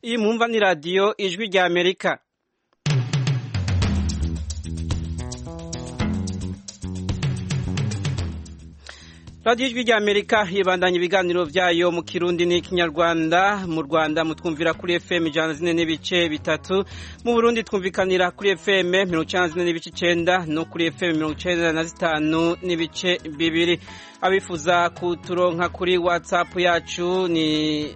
iyi mwumva ni radiyo ijwi rya Amerika. radiyo ijwi rya Amerika yibandanya ibiganiro byayo mu Kirundi n'ikinyarwanda. Mu Rwanda mutwumvira kuri FM 104.3, mu Burundi twumvikanira kuri FM 94.9 no kuri FM 95.2. Abifuza kuturonka kuri WhatsApp yacu ni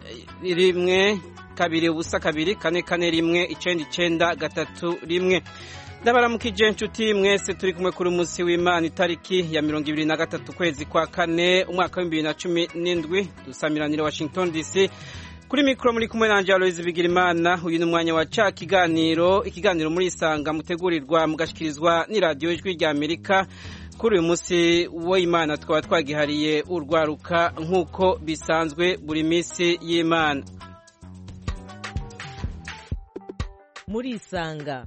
1-2-2-4-4-1-9-9-3-1. Ndabaramukije inshuti mwese turi kumwe kuri munsi w'Imana itariki ya 23 kwezi kwa kane umwaka wa 2017 dusamiranira Washington DC. Kuri mikro muri kumwe nanje Aloise Bigirimana. Uyu ni umwanya wa ca ikiganiro muri Isanga mutegurirwa mugashikirizwa ni radio ijwi rya Amerika. Kuri uyu munsi w'Imana twaba twagihariye urwaruka nkuko bisanzwe buri minsi y'Imana. Muri Isanga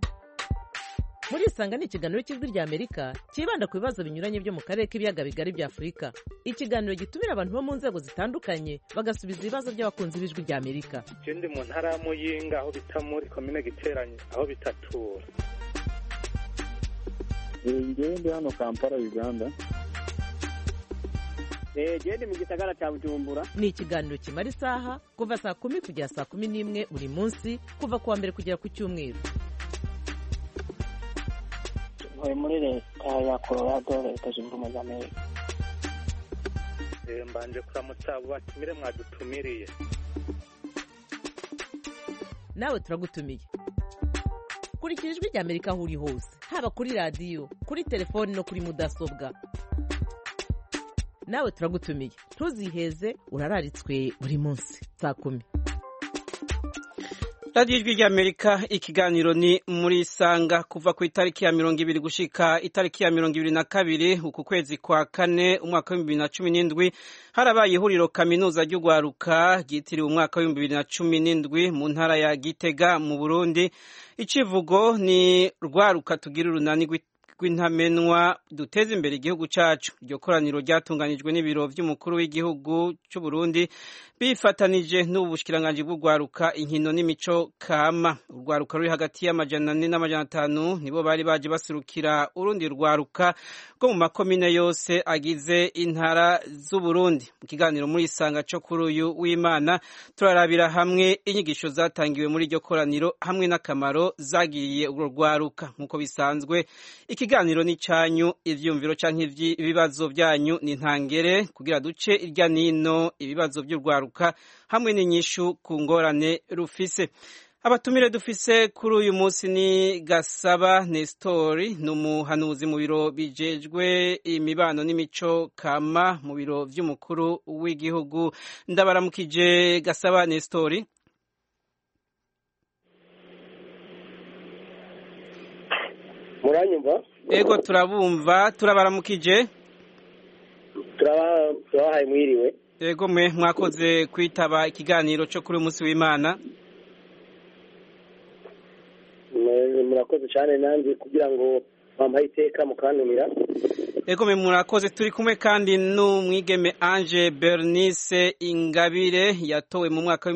ni ikiganiro cy'ijwi rya Amerika kibanda ku bibazo binyuranye byo mu karere k'ibiyaga bigari bya Afurika. Ikiganiro gitumira abantu bo mu nzego zitandukanye bagasubiza ibibazo by'abakunzi b'ijwi rya Amerika. Ndi mu ntara ya Muyinga aho bita muri komine Giteranye aho bitatura. Ndi hano Kampala Uganda. Ndi mu gisagara cya Bujumbura. Ni ikiganiro kimara isaha kuva saa 10 kugera saa 11 buri munsi kuva kuwa mbere kugera ku cyumweru. Muri leta ya Colorado, leta zunze ubumwe za Amerika. Mbanje kuramutsa batumire mwadutumiriye. Nawe turagutumiye. Kurikira ijwi rya Amerika aho uri hose, haba kuri radio, kuri telefone no kuri mudasobwa. Nawe turagutumiye. Ntuziheze, urararitswe buri munsi saa 10. radiyo ijwi rya Amerika, ikiganiro ni muri Isanga. Kuva ku itariki ya 20 gushika itariki ya 22 uku kwezi kwa kane umwaka wa 2017 harabaye ihuriro kaminuza ry'ugwaruka ryitiriwe umwaka wa 2017 mu ntara ya Gitega mu Burundi. Icivugo ni rwaruka tugira urunani rw'intamenwa duteze imbere igihugu cacu. Iryo koraniro ryatunganijwe n'ibiro vy'umukuru w'igihugu cy'u Burundi bifatanije n'ubushikiranganje bw'ugwaruka inkino n'imico kama. Urwaruka ruri hagati y'amajana 4 n'amajana 5 nibo bari baje basurukira urundi rwaruka rwo mu makomine yose agize intara z'u Burundi. Mu kiganiro muri Isanga cyo kuri uyu w'Imana turarabira hamwe inyigisho zatangiwe muri iryo koraniro hamwe n'akamaro zagiye urwo rwaruka. Nkuko bisanzwe ikiganiro ni cyanyu, ivyumviro canke ibibazo byanyu ni ntangere kugira duce irya nino ibibazo by'urwaruka hamwe n'inyishu ku ngorane rufise. Abatumire dufise kuri uyu munsi ni Gasaba Nestori, n'umuhanuzi mu biro bijejwe imibano n'imico kama mu biro vy'umukuru w'igihugu. Ndabaramukije Gasaba Nestori. Muranyumva? Ego turabumva, turabaramukije. Turabahaye mwiriwe. Ego mwakoze kwitaba ikiganiro cyo kuri umunsi w'Imana. Murakoze cyane nanjye kugira ngo bampaye iteka mukantumira. Ego murakoze. Turi kumwe kandi n'umwigeme Ange Bernice Ingabire yatowe mu mwaka wa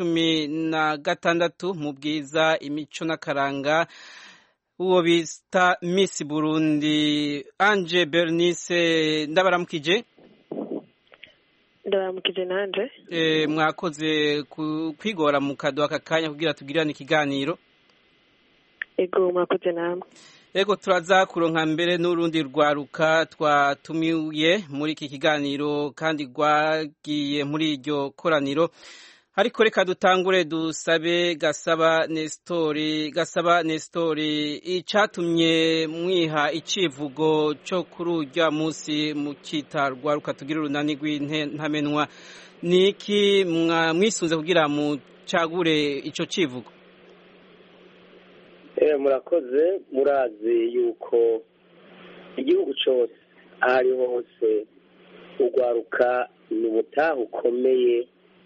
2016 mu bwiza imico n'akaranga uwo bita Miss Burundi. Ange Bernice ndabaramukije. Ndabaramukije nanje. Mwakoze kwigora mu kadoha kakanya kugira tugirane ikiganiro. Ego mwakoze namwe. Ego turaza kuronka mbere n'urundi rwaruka twatumiye muri iki kiganiro kandi rwagiye muri iryo koraniro. Ariko reka dutangure dusabe Gasaba Nestori icatumye mwiha icivugo cyo kuri urya munsi mu cita rwaruka tugira urunani rw'intamenwa. Niki mwisunze kugira mu cagure ico civugo? Murakoze. Murazi yuko igihugu cyose ahari hose urwaruka ni ubutaha ukomeye.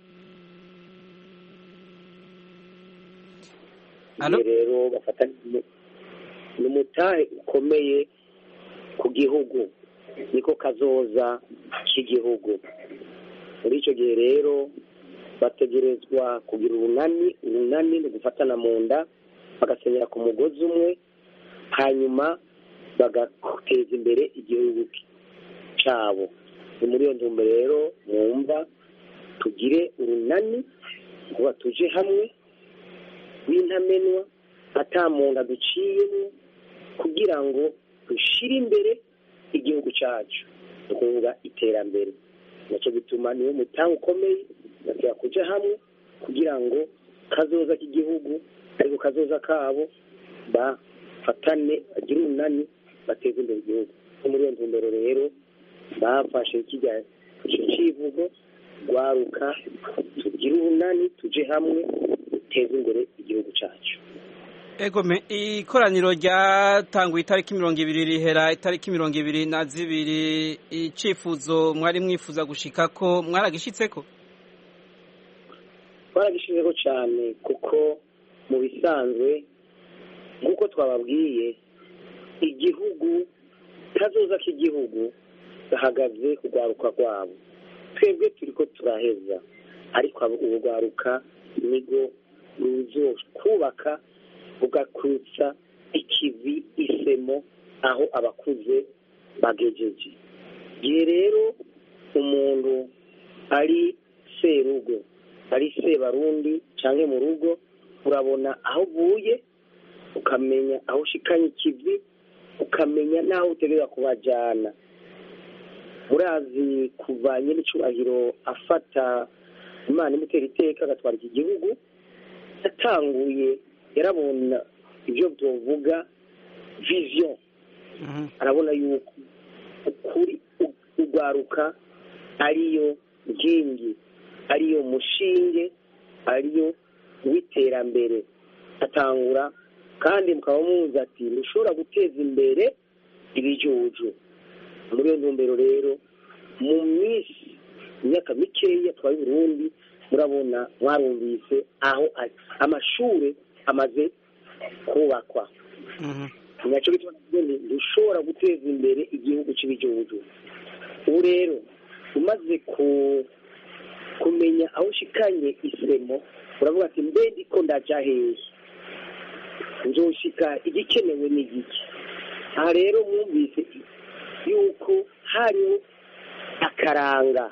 Rero bafata ni umutahe ukomeye ku gihugu, niko kazoza k'igihugu. Muri icyo gihe rero bategerezwa kugira urunani ni gufatana mu nda bagasenyera ku mugozi umwe hanyuma bagateza imbere igihugu cyabo. ni muri iyo ntumbero rero mwumva tugire urunani kuba tuje hamwe w'intamenwa atamuntu aduciyemo kugira ngo dushire imbere igihugu cyacu twunga iterambere. nacyo bituma niyo mutanga ukomeye natwe kuja hamwe kugira ngo kazoza k'igihugu ariko kazoza kabo bafatane bagire urunani bateze imbere igihugu. muri iyo ntumbero rero bafashe icyo kivugo rwaruka tugire urunani tuje hamwe duteze imbere igihugu cyacu. Egome, ikoraniro ryatanguye itariki 20 rihera itariki 22 icifuzo mwari mwifuza gushikako mwaragishitseko? Twaragishizeko cyane kuko mu bisanzwe nk'uko twababwiye igihugu kazoza k'igihugu gahagaze kugwaruka rwabo. Twebwe turiko turaheza ariko ubugwaruka nigo ruzo kubaka ugakutsa ikivi isemo aho abakuze bagejeje. Gihe rero umuntu ari serugo ari sebarundi canke mu rugo urabona aho uvuye ukamenya aho ushikanye ikivi ukamenya naho utegera kubajana. Murazi kuvanye n'icubahiro afata Imana imutera iteka agatwara iki gihugu yatanguye yarabona ibyo tuvuga vision arabona yuko ukuri ugwaruka ariyo ngingi ariyo mushinge ariyo witerambere atangura kandi mukaba muzi ati ntushobora guteza imbere ibijuju. muri iyo ntumbero rero mu minsi imyaka mikeya twari Burundi murabona mwarumvise aho amashure amaze kubakwa. nacyo bituma dushobora guteza imbere igihugu cy'ibijuju. ubu rero umaze kumenya aho ushikanye isemo uravuga ati mbe ndiko ndaja hehe nzoshika igikenewe n'igiki. aha rero mwumvise yuko hariho akaranga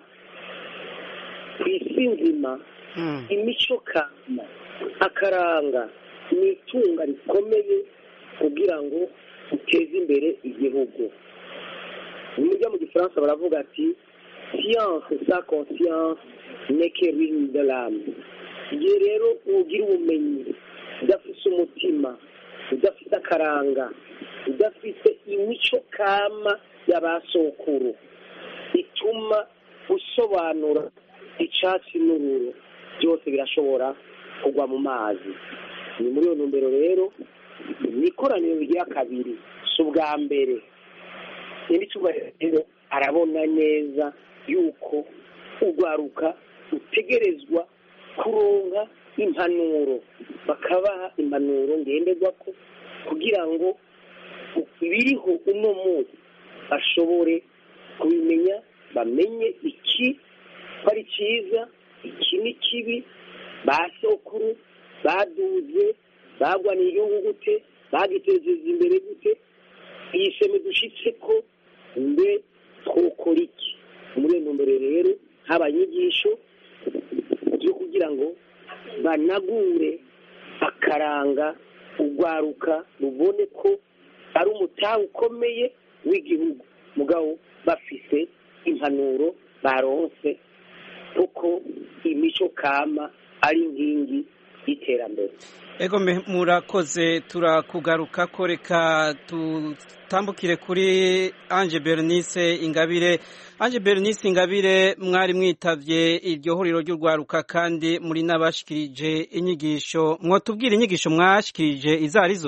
ku isi nzima imico kama. akaranga ni itunga rikomeye kugira ngo uteze imbere igihugu. nimujya mu gifaransa baravuga ati science sans conscience n'est que ruine de l'âme. igihe rero ugira ubumenyi udafite umutima udafite akaranga udafite imico kama y'abasokuru ituma usobanura icyatsi n'ururo byose birashobora kugwa mu mazi. ni muri iyo ntumbero rero ni ikoraniro rigira kabiri si ubwa mbere. indi cyubahiro arabona neza yuko ugwaruka utegerezwa kuronka impanuro bakabaha impanuro ngenderwako kugira ngo ibiriho uno munsi bashobore kubimenya bamenye iki ari cyiza iki ni kibi basokuru baduze bagwaniye igihugu gute bagitezeza imbere gute iyi seme dushitse ko mbe twokora iki. muri iyo ntumbero rero haba inyigisho zo kugira ngo banagure akaranga ugwaruka rubone ko ari umutahe ukomeye w'igihugu mugabo bafise impanuro baronse kuko imico kama ari inkingi y'iterambere. Egome, murakoze turakugaruka ko reka tutambukire kuri Ange Bernice Ingabire. Ange Bernice Ingabire, mwari mwitavye iryo huriro ry'urwaruka kandi muri nabashikirije inyigisho. Mwotubwira inyigisho mwashikirije izarizo?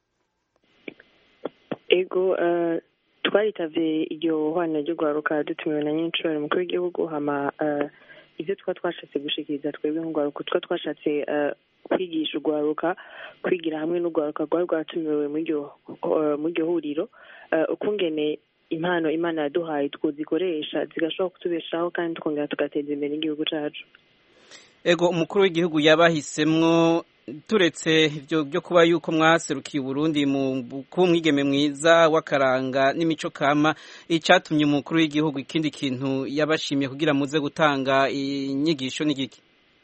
Ego twaritavye iryo hwana ry'urwaruka dutumiwe na nyincuro mukuru w'igihugu hama ivyo twashatse gushikiriza twebwe nk'urwaruka twashatse kwigisha urwaruka kwigira hamwe n'urwaruka rwari rwatumiwe muri iryo huriro ukungene impano Imana yaduhaye twozikoresha zigashobora kutubeshaho kandi tukongera tugateza imbere igihugu cacu. ego umukuru w'igihugu yabahisemwo turetse ivyo byo kuba yuko mwaserukiye Burundi mu kuba umwigeme mwiza w'akaranga n'imico kama icatumye umukuru w'igihugu ikindi kintu yabashimiye kugira muze gutanga inyigisho n'igiki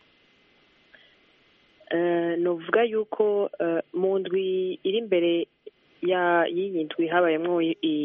novuga yuko mu ndwi iri imbere y'iyi ndwi habayemwo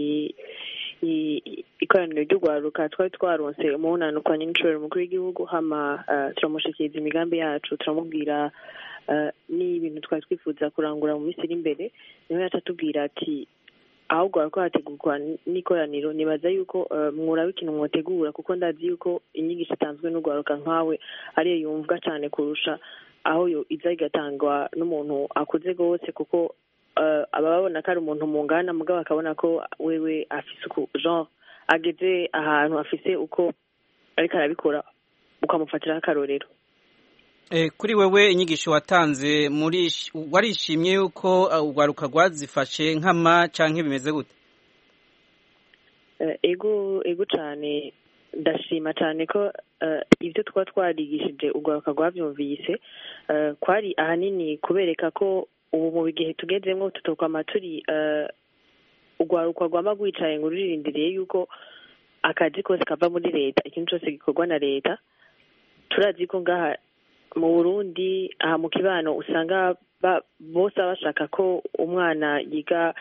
ikoraniro ry'urwaruka twari twaronse umunani kwa nyincuro umukuru w'igihugu hama turamushikiriza imigambi yacu turamubwira n'ibintu twari twifuza kurangura mu minsi iri imbere niho yatubwira ati ahubwo hariko hategurwa n'ikoraniro nibaza yuko mwuraba ikintu mwotegura kuko ndazi yuko inyigisho itanzwe n'urwaruka nkawe ariyo yumvwa cyane kurusha aho yo iza igatangwa n'umuntu akuze gose kuko ababona ko ari umuntu mungana mugabo akabona ko wewe afise uko genre ageze ahantu afise uko ariko arabikora ukamufatira akarorero. Kuri wewe inyigisho watanze warishimye yuko urwaruka rwazifashe nk'ama canke bimeze gute? Ego cyane ndashima cyane ko ibyo twarigishije urwaruka rwabyumvise kwari ahanini kubereka ko ubu mu gihe tugezemo tutokwama turi urwaruka rwama rwicaye ngo ruririndiriye yuko akazi kose kava muri leta ikintu cyose gikorwa na leta. Turazi ko ngaha mu Burundi aha mu kibano usanga bose bashaka ko umwana yiga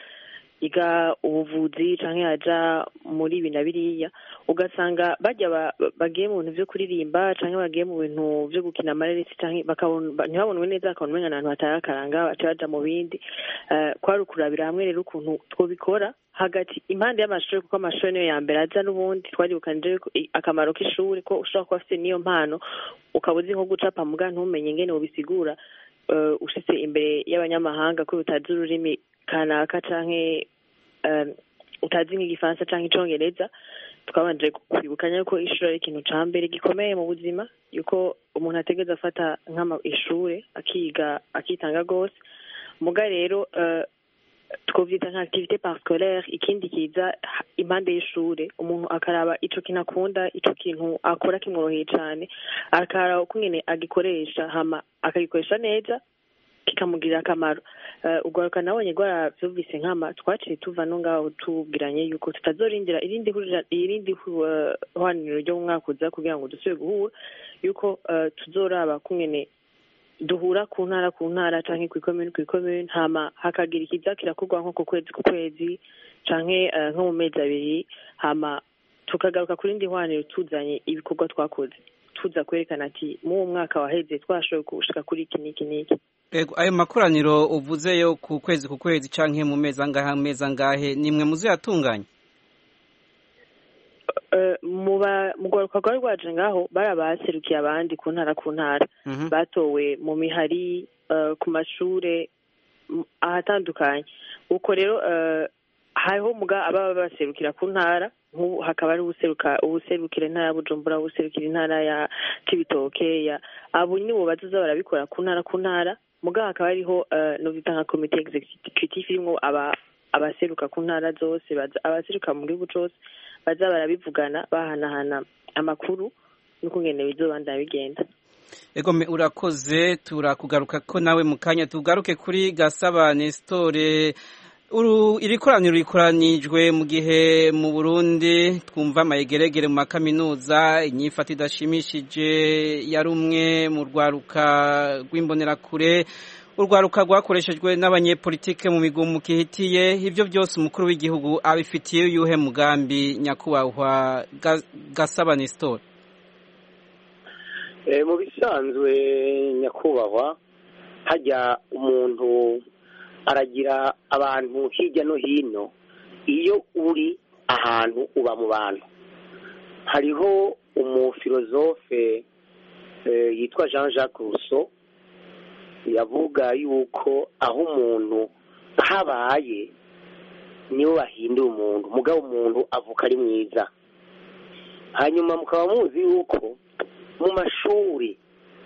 ubuvuzi canke yaja muri ibi na biriya ugasanga bajya bagiye mu bintu vyo kuririmba canke bagiye mu bintu vyo gukina amareresi canke ntibabonwe neza bakabona umenga n'ahantu hatari akaranga baca baja mu bindi. Kwari ukurabira hamwe rero ukuntu twobikora hagati impande y'amashuri kuko amashuri niyo ya mbere aza n'ubundi twaribukanije akamaro k'ishuri ko ushobora kuba afite niyo mpano ukaba uzi nko gucapa muga ntumenye ingene wobisigura ushitse imbere y'abanyamahanga ko utazi ururimi kanaka canke utazi nk'igifaransa canke icongereza. Twabanje kwibukanya ko ishuri ari ikintu ca mbere gikomeye mu buzima yuko umuntu ategeza afata ishuri akiga akitanga gose muga rero twovyita nka activité parascolaire ikindi kiza impande y'ishure umuntu akaraba ico kintu akunda ico kintu akora kimworoheye cane akaraba ukungene agikoresha hama akagikoresha neza kikamugirira akamaro. Urwaruka nabonye rwaravyumvise nkama twaciye tuva no ngaho tubwiranye yuko tutazorindira irindi hwaniro ryo mu mwaka uza kugira ngo dusubire guhura yuko tuzoraba kungene duhura ku ntara canke kw'ikomune hama hakagira ikiza kirakorwa nko ku kwezi canke nko mu mezi abiri hama tukagaruka ku rindi hwaniro tuzanye ibikorwa twakoze tuza kwerekana ati mu mwaka waheze twashoboye gushika kuri iki n'iki. Ayo makoraniro uvuze yo ku kwezi canke mu mezi angahe nimwe muziyatunganya? Mu rwaruka rwari rwaje ngaho barabaserukiye abandi ku ntara batowe mu mihari ku mashure ahatandukanye uko rero hariho muga ababa baserukira ku ntara nk'ubu hakaba ari ubuserukira intara ya Bujumbura ubuserukira intara ya Cibitoke abo nibo bazoza barabikora ku ntara muga hakaba hariho no bita nka comité exécutif irimwo abaseruka ku ntara zose abaseruka mu gihugu cose baza barabivugana bahanahana amakuru n'ukungene bizobandanya bigenda. Egome urakoze turakugaruka ko nawe mu kanya tugaruke kuri Gasaba Nesitore. Iri koraniro rikoranijwe mu gihe mu Burundi twumva amayegeregere mu makaminuza inyifata idashimishije yari umwe mu rwaruka rw'imbonerakure urwaruka rwakoreshejwe n'abanyepolitike mu migumu kihitiye ivyo byose umukuru w'igihugu abifitiye yuhe mugambi nyakubahwa Gasaba Nesitore? Mu bisanzwe nyakubahwa hajya umuntu aragira abantu hirya no hino iyo uri ahantu uba mu bantu. Hariho umufilozofe yitwa Jean-Jacques Rousseau yavuga yuko aho umuntu habaye niwe bahindura umuntu mugabo umuntu avuka ari mwiza. Hanyuma mukaba muzi yuko mu mashuri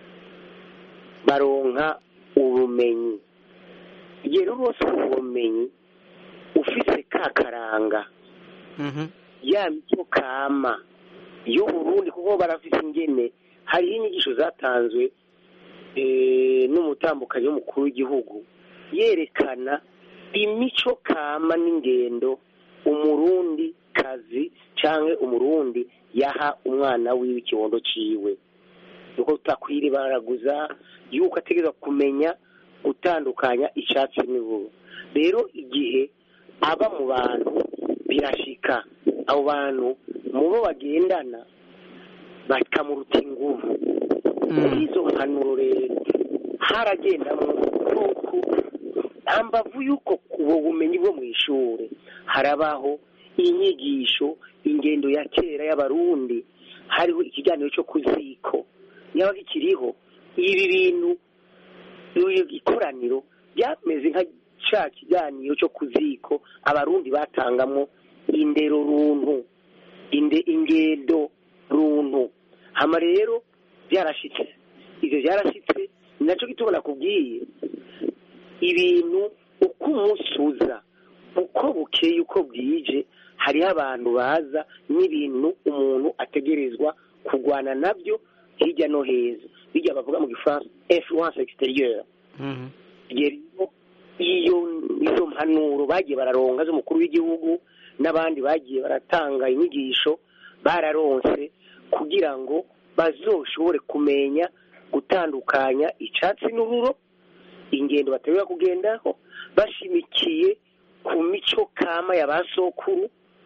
baronka ubumenyi igihe rwose ubumenyi ufise kakaranga ya mico kama y'Uburundi kuko barafise ingene hariho inyigisho zatanzwe n'umutambukanyi w'umukuru w'igihugu yerekana imico kama n'ingendo umurundi kazi cyangwa umurundi yaha umwana wiwe ikibondo ciwe, nuko utakwira baraguza yuko ategerezwa kumenya gutandukanya icyatsi n'iburu. rero igihe aba mu bantu birashika abo bantu mu bo bagendana bakamuruta inguvu. muri izo mpanuro rero haragendamo nuko ambavu yuko ubu bumenyi bwo mu ishuri harabaho inyigisho ingendo ya kera y'abarundi, hariho ikiganiro cyo kuziko nyaba kikiriho. ibi bintu ikoraniro byameze nka cya kiganiro cyo kuziko abarundi batangamo indero runtu ingendo runtu. hama rero byarashitse, ivyo byarashitse nacyo gitubona kubwiye ibintu uko umusuza uko bukeye uko bwije hariho abantu baza n'ibintu umuntu ategerezwa kurwana nabyo hirya no heza, bijya bavuga mu gifaransa influence extérieure. izo mpanuro bagiye bararonga z'umukuru w'igihugu n'abandi bagiye baratanga inyigisho bararonse kugira ngo bazoshobore kumenya gutandukanya icyatsi n'ururo, ingendo bategura kugendaho bashimikiye ku mico kama ya basokuru.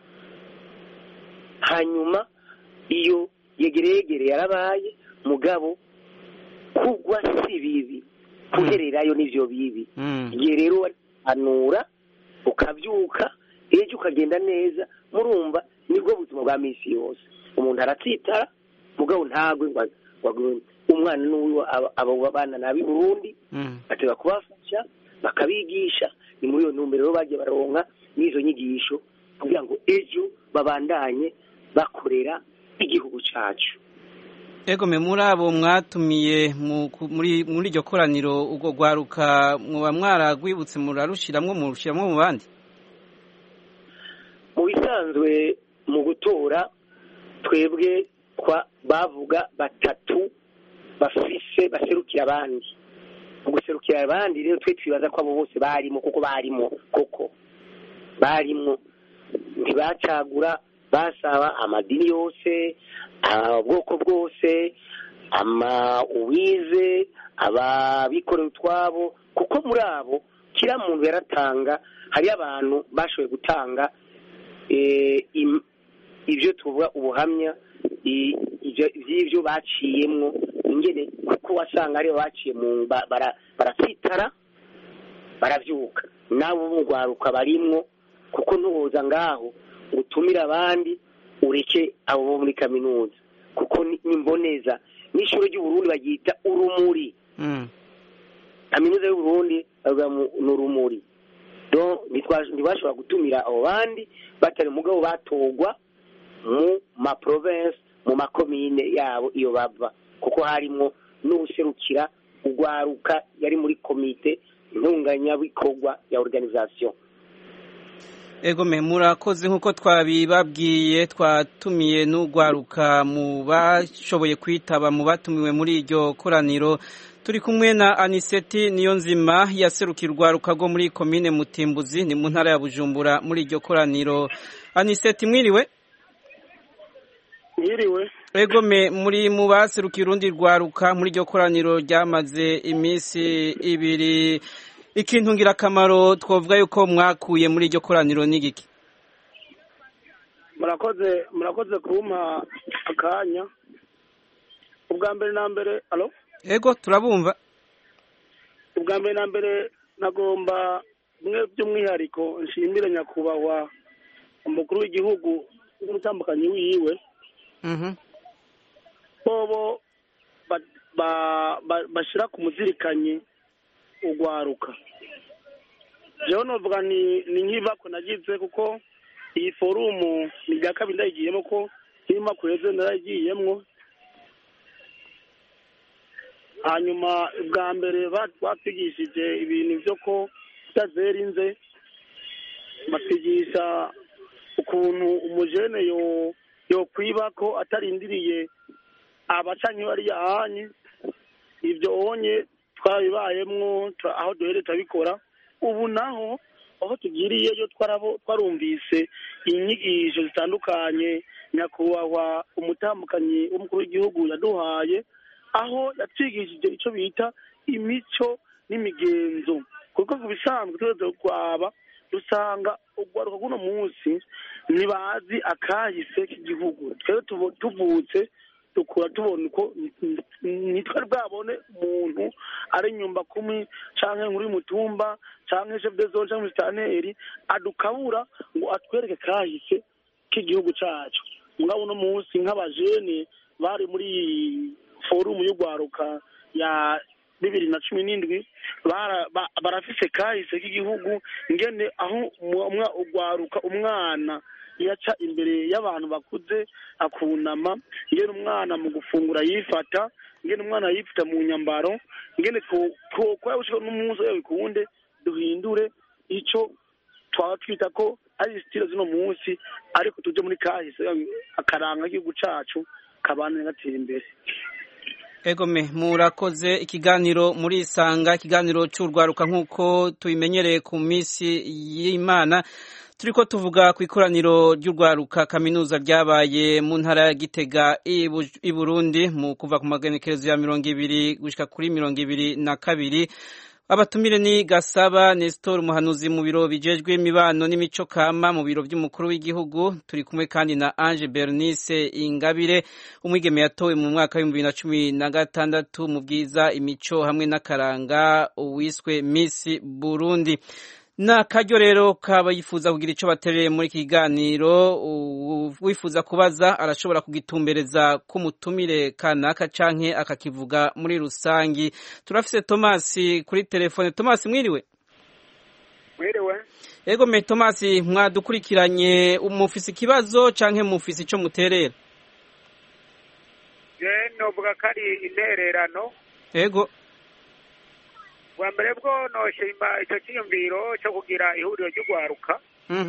hanyuma iyo yegeregere yarabaye mugabo kugwa si bibi, kuhererayo n'ivyo bibi. igihe rero anura ukabyuka ejo ukagenda neza, murumva nibwo buzima bwa misi yose. umuntu aratsitara mugabo ntagwe umwana n'uwo abo bana nabi Burundi bateba kubafasha bakabigisha. ni muri iyo ntumbero rero bagiye baronka n'izo nyigisho kugira ngo ejo babandanye bakorera igihugu cyacu. Ego me muri abo mwatumiye muri iryo koraniro ubwo gwaruka muba mwaragwibutse murarushiramwo mu bandi? Mu bisanzwe mu gutora twebwe bavuga batatu bafise baserukira abandi. Mu guserukira abandi rero twe twibaza ko abo bose barimo koko barimo ntibacagura, basaba amadini yose, ubwoko bwose, uwize, ababikorera utwabo, kuko muri abo kira muntu yaratanga. hari abantu bashoboye gutanga ibyo tuvuga ubuhamya by'ibyo baciyemwo ingene, kuko wasanga aribo baciye mu barasitara baravyuka. nabo mugwaruka barimwo, kuko ntuhoza ngaho utumira abandi ureke abo bo muri kaminuza, kuko nimboneza n'ishuri ry'Uburundi bagita urumuri. kaminuza y'Uburundi n'urumuri. donc ntibashobora gutumira abo bandi batari mugabo batogwa mu ma province mu makomine yabo iyo bava, kuko harimo n'userukira ugwaruka yari muri komite ntunganyabikorwa ya organisation. Ego me murakoze nkuko twabibabwiye, twatumiye n'ugwaruka mu bashoboye kwitaba mu batumiwe muri iryo koraniro. Turi kumwe na Aniseti Niyonzima yaserukira urwaruka rwo muri komine Mutimbuzi ni mu ntara ya Bujumbura muri iryo koraniro. Aniseti mwiriwe? Mwiriwe. Ego me muri mu baserukira urundi rwaruka muri iryo koraniro ryamaze iminsi ibiri, ikintu ngirakamaro twovuga yuko mwakuye muri iryo koraniro ni giki? Murakoze kumpa akanya. Ubwa mbere na mbere, alo? Ego turabumva. Ubwa mbere na mbere nagomba mwe by'umwihariko nshimire nyakubahwa umukuru w'igihugu n'umutambukanyi wiwe. Bobo bashira ku muzirikanye ugwaruka. Jewe novuga ni nk'ibako nagize, kuko iyi forumu ni bya kabiri ndayigiyemo, ko irimo kureze narayigiyemwo. hanyuma bwa mbere batwigishije ibintu byo ko tutazerinze, batwigisha ukuntu umujene yo kwiba ko atarindiriye abacanyi bari yahanyi ibyo onye twabibayemwo aho duhere turabikora ubu naho aho tugiriyeyo twarumvise inyigisho zitandukanye nyakubahwa umutambukanyi w'umukuru w'igihugu yaduhaye aho yatwigishije icyo bita imico n'imigenzo kuko ku bisanzwe tuweze kwaba dusanga urwaruka rw'uno munsi ntibazi akahise k'igihugu twebwe tuvutse dukura tubona uko ntitwari bwabone umuntu ari nyumba kumi canke nkuri mutumba canke chef de zone canke musitanteri adukabura ngo atwereke kahise k'igihugu cacu mugabo uno munsi nk'abajene bari muri forumu y'urwaruka ya 2017 barafise kahise k'igihugu ngene aho urwaruka umwana yaca imbere y'abantu bakuze akunama ngene umwana mu gufungura yifata ngene umwana yifata mu nyambaro ngene twokora gushika n'umunsi yo bikunde duhindure ico twaba twita ko ari style zino munsi ariko tuje muri kahise akaranga igihugu cacu kabana gatera imbere. Egome murakoze ikiganiro muri isanga ikiganiro cy'urwaruka nk'uko tubimenyereye ku minsi y'Imana turiko tuvuga ku ikoraniro ry'urwaruka kaminuza ryabaye mu ntara ya Gitega i Burundi mu kuva ku magenekerezo ya 20 gushika kuri 22. Abatumire ni Gasaba Nestor umuhanuzi mu biro bijejwe imibano n'imico kama mu biro by'umukuru w'igihugu turi kumwe kandi na Ange Bernice Ingabire umwigeme yatowe mu mwaka wa 2016 mu bwiza imico hamwe n'akaranga uwiswe Miss Burundi. Na karyo rero kaba yifuza kugira ico batereye muri kiganiro wifuza kubaza arashobora kugitumbereza ku mutumire kanaka canke akakivuga muri rusangi. Turafise Thomas kuri telefone. Thomas mwiriwe? Mwiriwe. Ego me Thomas mwadukurikiranye umufisi kibazo canke mufisi ico muterera? Novuga kari intererano. Ego. Wa mbere bwo noshimba icyo cyiyumviro cyo kugira ihuriro ry'urwaruka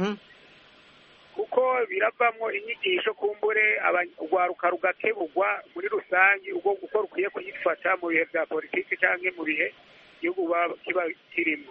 kuko biravamwo inyigisho kumbure urwaruka rugakebugwa muri rusange ubwo uko rukwiye kuyifata mu bihe bya politiki cyangwa mu bihe igihugu kiba kirimo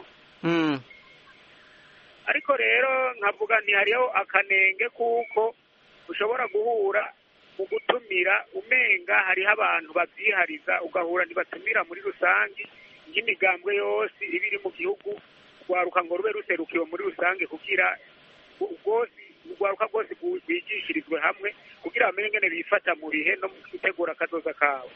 ariko rero nkavuga hariho akanenge kuko ushobora guhura mu gutumira umenga hariho abantu babyihariza ugahura ntibatumira muri rusange y'imigambwe yose ibiri mu gihugu urwaruka ngo rube ruserukiwe muri rusange kugira urwaruka rwose rwigishirizwe hamwe kugira bamenye ngene bifata mu bihe no mu gutegura akazoza kawe.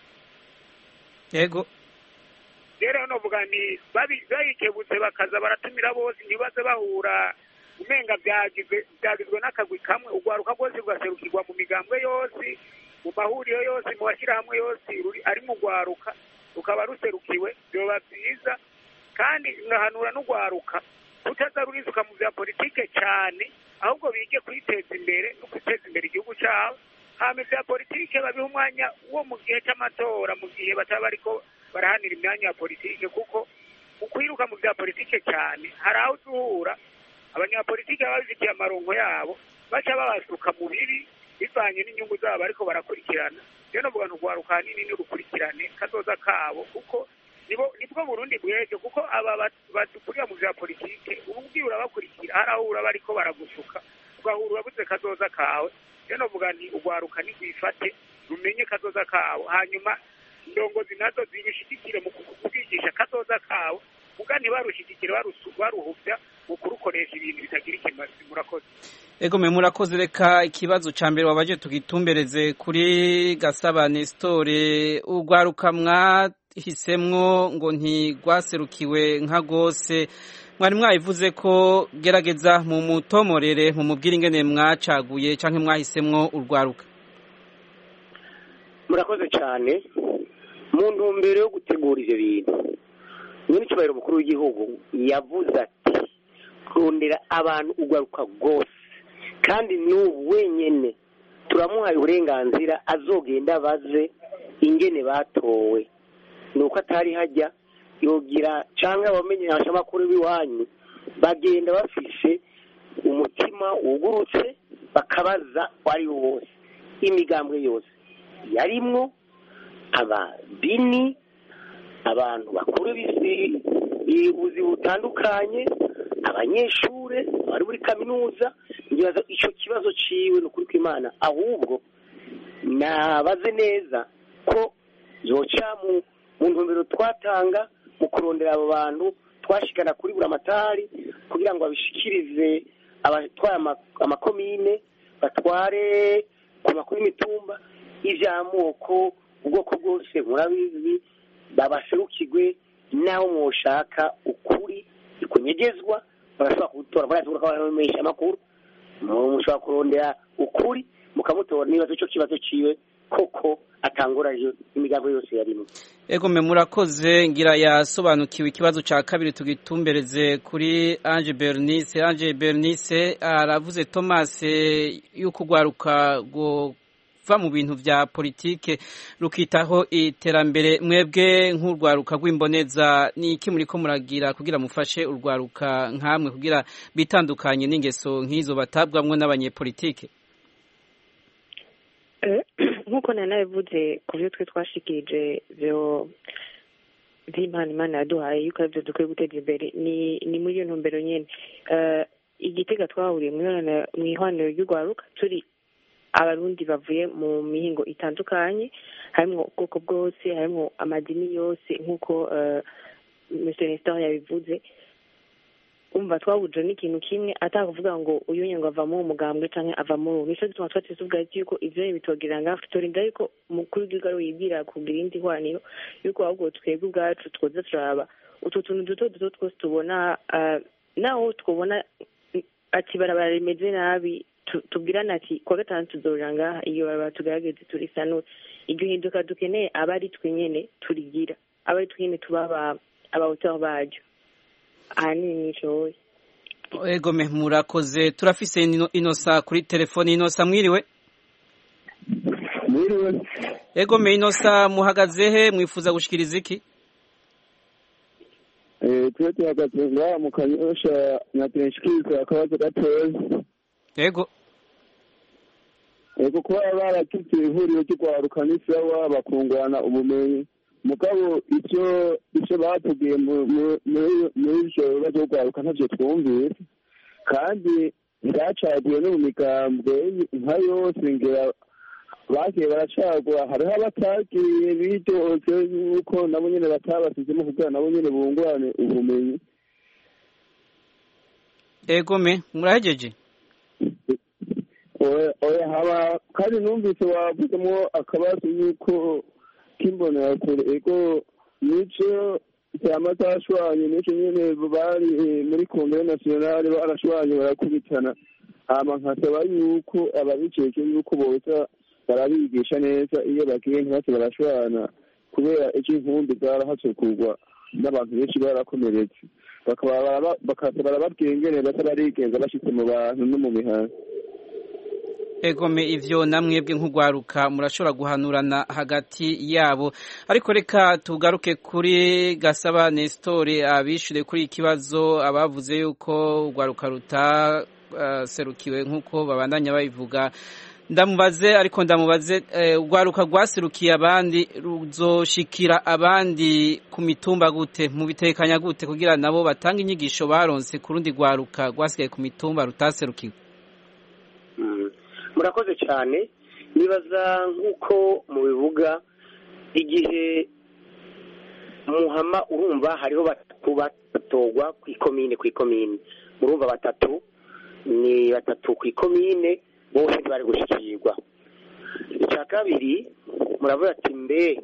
Yego rero novuga ni bayikebutse bakaza baratumira bose ntibaze bahura umenga byagizwe n'akagwi kamwe urwaruka rwose rugaserukirwa mu migambwe yose mu mahuriro yose mu bashyirahamwe yose ari mu rwaruka rukaba ruserukiwe byoba byiza kandi ngahanura n'urwaruka kutaza rurizuka mu bya politike cyane ahubwo bige kwiteza imbere no kwiteza imbere igihugu cyabo hama ibya politike babiha umwanya wo mu gihe cy'amatora mu gihe bataba bariko barahanira imyanya ya politike kuko mu kwiruka mu bya politike cyane hari aho duhura abanyapolitike baba bifitiye amarongo yabo baca babasuka mu bibi bivanye n'inyungu zabo ariko barakurikirana rero no bantu rwaruka hanini n'urukurikirane kazoza kabo kuko nibwo Burundi bwejo kuko aba badukurira mu bya politike ububwira urabakurikira hari aho uraba ariko baragusuka ugahura urabuze kazoza kawe rero novuga ni urwaruka nigwifate rumenye kazoza kawe hanyuma indongozi nazo zibishigikire mu kubigisha kazoza kawe muga ntibarushigikire baruhuvya mu kurukoresha ibintu bitagira ikimazi. Murakoze. Ego me murakoze reka ikibazo ca mbere wabaje tugitumbereze kuri Gasaba Nestor urwaruka mwahisemwo ngo ntigwaserukiwe nka gose mwari mwayivuze ko gerageza mu mutomorere mu mubwira ingene mwacaguye canke mwahisemwo urwaruka. Murakoze cyane mu ntumbero yo gutegura ivyo bintu nyine cyubahiro mukuru w'igihugu yavuze ati kurondera abantu urwaruka rwose kandi n'ubu wenyene turamuhaye uburenganzira azogenda baze ingene batowe nuko atari hajya yogira canke abamenyesha amakuru b'iwanyu bagenda bafishe umutima wugurutse bakabaza wari wose imigambwe yose yarimwo abadini, abantu bakuru ubuzi butandukanye, abanyeshure bari muri kaminuza. Ngibaza icyo kibazo ciwe ni ukuri kw'Imana, ahubwo nabaze neza ko yoca mu ntumbero twatanga mu kurondera abo bantu twashikana kuri buramatari kugira ngo babishikirize abatwara amakomine, batware ku makuru y'imitumba, ivy'amoko ubwoko bwose murabizi, babaserukirwe naho mwoshaka ukuri kunyegezwa barashobora kugutora. Muratura ko abamenyesha amakuru mushobora kurondera ukuri mukamutora niba icyo kibazo ciwe koko atanguraje imigambo yose yarimo. Ego me murakoze, ngira yasobanukiwe. Ikibazo ca kabiri tugitumbereze kuri Ange Bernice. Ange Bernice aravuze Thomas yuko ugwaruka go va mu bintu vya politike rukitaho iterambere. Mwebwe nk'urwaruka rw'imboneza ni iki muriko muragira kugira mufashe urwaruka nkamwe kugira bitandukanye n'ingeso nk'izo batabwamwo n'abanyepolitike? Nk'uko nanabivuze ku byo twe twashikirije Imana yaduhaye yuko aribyo dukwiye guteza imbere ni muri iyo ntumbero nyene. Igitega twahuriye mu ihwaniro ry'urwaruka turi abarundi bavuye mu mihingo itandukanye, harimwo ubwoko bwose, harimwo amadini yose nk'uko Mr. Nestor yabivuze. Umva twahuje n'ikintu kimwe atakuvuga ngo uyu ngo ava mu mugambwe canke ava mu nico gituma twatisuvuga yuko ivyo bitogera ngaho turinda yuko umukuru w'igihugu yibwira kugira indi hwaniro yuko ahubwo twebwe ubwacu twoza turaba utu tuntu duto twose tubona naho twobona ati barabara rimeze nabi tubwirana ati kwa gatanu tuzorira ngaha iyo barabara tugarageze turisanura. Iryo hinduka dukeneye aba ari twe nyene turigira, aba ari twe nyene tuba abawutor baryo. Ego me murakoze. Turafise Inosa kuri telefoni. Inosa mwiriwe? Mwiriwe. Ego me Inosa, muhagaze he, mwifuza gushikiriza iki? Twe tuhagaze ngaha mu Kanyosha nyatenshikiriza akabazo gatoya. Ego kuba baratutse ihuriro ry'urwaruka n'isawa bakungurana ubumenyi, mugabo icyo batubwiye muri ivyo bibazo urwaruka ntavyo twumvise, kandi byacaguye no mu migambwe nka yose ngira bagiye baracagwa. Hariho abatagiye bidoze yuko nabo nyene batabasizemo kugira nabo nyene bungurane ubumenyi. Ego me murahejeje? Oya haba kandi numvise wavuzemo akabazo yuko kimbonera kure. Ego nico cyama cyashwanye nico nyene bari muri Congrès National barashwanye barakubitana, hama nkasaba yuko ababiceke yuko boza barabigisha neza iyo bagiye ntibase barashwana, kubera iki inkumbi zarahatse kugwa n'abantu benshi barakomeretse, bakaza barababwengere batabarigenza bashitse mu bantu no mu mihana. Egome ivyo namwebwe nk'urwaruka murashobora guhanurana hagati yabo, ariko reka tugaruke kuri Gasaba Nestor abishure kuri ikibazo abavuze yuko urwaruka rutaserukiwe nk'uko babandanya babivuga. Ndamubaze urwaruka rwaserukiye abandi ruzoshikira abandi ku mitumba gute, mu bitekanya gute kugira nabo batanga inyigisho baronse ku rundi rwaruka rwasigaye ku mitumba rutaserukiwe? Murakoze cyane. Nibaza nk'uko mubivuga, igihe muhama urumva hariho batatu batogwa ku ikomine murumva batatu ku ikomine bose bari gushikirwa. Icya kabiri muravuga ati mbe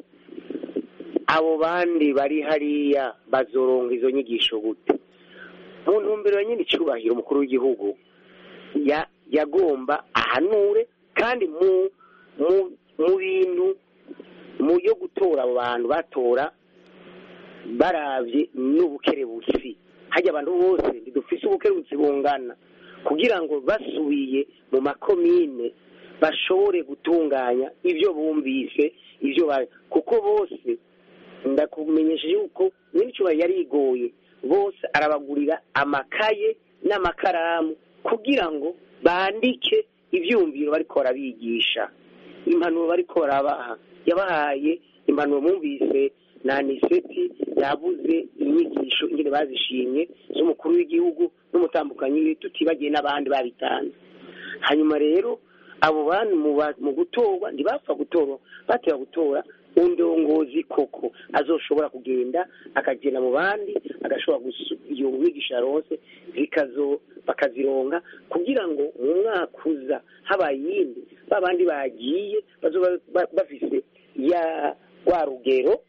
abo bandi bari hariya bazoronga izo nyigisho gute? Mu ntumbero nyine icubahiro umukuru w'igihugu yagomba ahanure, kandi mu bintu mu yo gutora abo bantu batora baravye n'ubukerebutsi. Hajya abantu bose ntidufise ubukerebutsi bungana, kugira ngo basubiye mu makomine bashobore gutunganya ivyo bumvise kuko bose ndakumenyesha yuko nyir'icubahiro yarigoye, bose arabagurira amakaye n'amakaramu kugira ngo bandike ivyumviro bariko barabigisha, impanuro bariko barabaha. Yabahaye impanuro mwumvise na aniseti yabuze inyigisho ingene bazishimye z'umukuru w'igihugu n'umutambukanyi we tutibagiye n'abandi babitanze. Hanyuma rero abo bantu mu gutorwa ntibapfa gutora, batera gutora undongozi koko azoshobora kugenda akagenda mu bandi agashobora iyo mwigisha rose bakazironga kugira ngo mu mwaka uza habaye iyindi babandi bagiye bazoba bafise wa rugero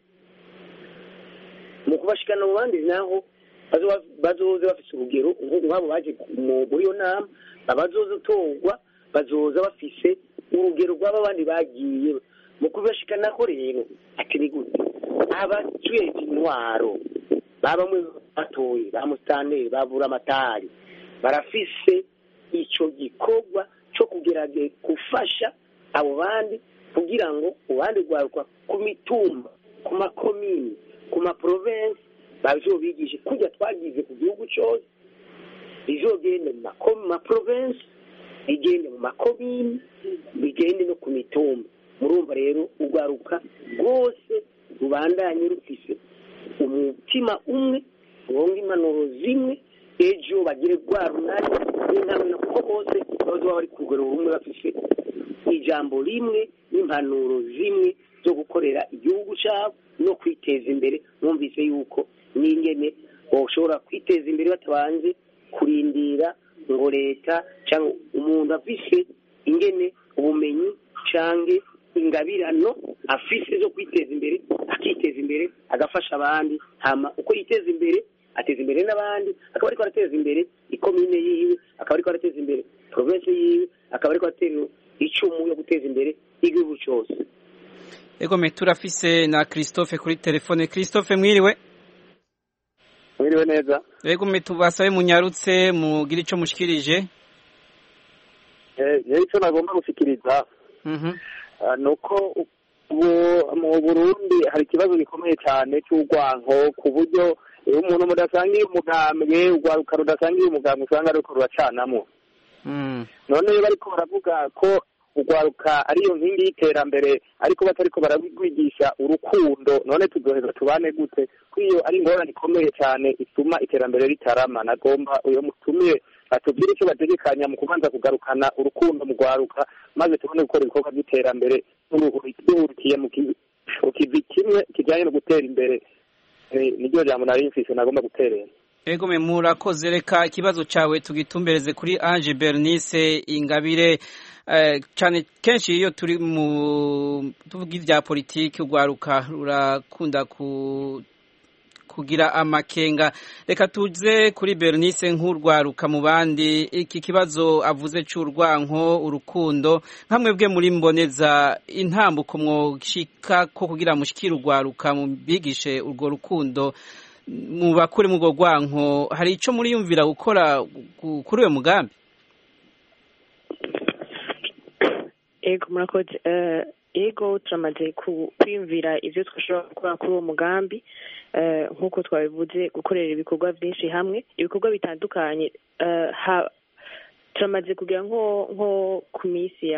mu kubashikana mu bandi naho bazoza bafise urugero nk'abo baje muri iyo nama abazoza torwa bazoza bafise urugero rw'aba bandi bagiye mu kubashikanaho rero ati ni gute abatuye intwaro bamwe batoye ba musitanteri bavura amatari barafise ico gikorwa cyo kugerageza gufasha abo bandi kugira ngo ubandi rwaruka ku mitumba ku makomini ku maprovensi bazobigishe kujya twagize ku gihugu cyose bizogende mu maprovensi bigende mu makomini bigende no ku mitumba. Murumva rero urwaruka rwose rubandanye rufise umutima umwe wonga impanuro zimwe ejo bagire rwa runani n'intamwe kuko bose bazoba bari ku rugero rumwe bafise ijambo rimwe n'impanuro zimwe zo gukorera igihugu cyabo no kwiteza imbere. Mwumvise yuko n'ingene boshobora kwiteza imbere batabanze kurindira ngo leta cyangwa umuntu afise ingene ubumenyi cyangwa ingabirano afise zo kwiteza imbere akiteza imbere agafasha abandi, hama uko yiteza imbere ateza imbere n'abandi, akaba ariko arateza imbere ikomine yiwe, akaba ariko arateza imbere province yiwe, akaba ariko atera icumu yo guteza imbere igihugu cyose. Ego turafise na Christophe kuri telefone. Christophe mwiriwe? Mwiriwe neza. Ego tubasabe munyarutse mugira ico mushikirije. Icyo nagomba gushikiriza nuko mu Burundi hari ikibazo gikomeye cyane cy'urwanko ku buryo umuntu mudasangiye umugambwe urwaruka rudasangiye umugambwe usanga ariko ruracanamo. None iyo bariko baravuga ko urwaruka ariyo nkingi y'iterambere ariko batariko barabigwigisha urukundo, none tuzoheza tubane gute ko iyo ari ingorane ikomeye cyane ituma iterambere ritarama? Nagomba uyo mutumire atubwire icyo bategekanya mu kubanza kugarukana urukundo mu rwaruka maze tubone gukora ibikorwa by'iterambere duhurikiye mu kivi kimwe kijyanye no gutera imbere. Niryo jambo nari mfise nagomba guterera. Ego murakoze, reka ikibazo cawe tugitumbereze kuri Ange Bernice Ingabire. Cyane kenshi iyo turi mu tuvuga ibya politiki urwaruka rurakunda kugira amakenga. Reka tuze kuri Bernice nk'urwaruka mu bandi, iki kibazo avuze c'urwanko urukundo nkamwe bwe muri mboneza intambuko mwoshika ko kugira mushikira urwaruka mu bigishe urwo rukundo mu bakuri mu rwo rwanko, hari ico muri yumvira gukora kuri uyo mugambi? Ego murakoze. Ego turamaze kwiyumvira ivyo twashobora gukora kuri uwo mugambi, nk'uko twabivuze gukorera ibikorwa byinshi hamwe, ibikorwa bitandukanye. Turamaze kugira nko ku minsi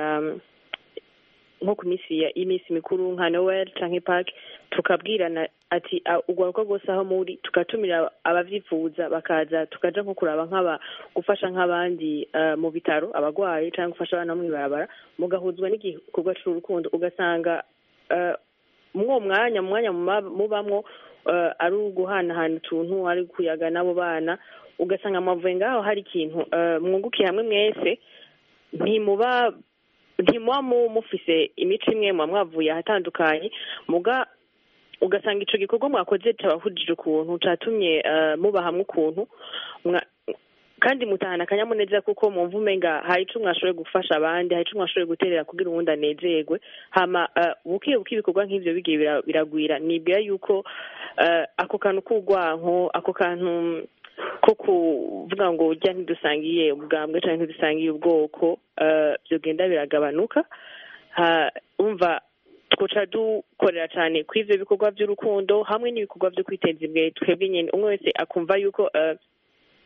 y'iminsi mikuru nka Noel canke Pâques, tukabwirana ati urwaruka rwose aho muri, tugatumira abavyifuza bakaza tukaja nko kuraba gufasha nk'abandi mu bitaro abagwayi canke gufasha abana mu ibarabara, mugahuzwa n'igikorwa c'urukundo. Ugasanga mu mwanya mubamwo ari uguhanahana utuntu, ari kuyaga n'abo bana, ugasanga amavuye ngaho hari ikintu mwungukiye hamwe mwese, ntimuba mufise imico imwe, muba mwavuye ahatandukanye, ugasanga ico gikorwa mwakoze cabahujije ukuntu, catumye muba hamwe ukuntu, kandi mutahana akanyamuneza kuko mwumva umenga hari ico mwashoboye gufasha abandi, hari ico mwashoboye guterera kugira uwundi anezerwe. Hama bukiye ibikorwa nk'ivyo bigiye biragwira, nibwira yuko ako kantu k'urwanko, ako kantu ko kuvuga ngo urya ntidusangiye ubwambwe canke ntidusangiye ubwoko, byogenda biragabanuka. Umva twoca dukorera cyane ku ivyo bikorwa by'urukundo hamwe n'ibikorwa byo kwiteza imbere, twebwe nyene umwe wese akumva yuko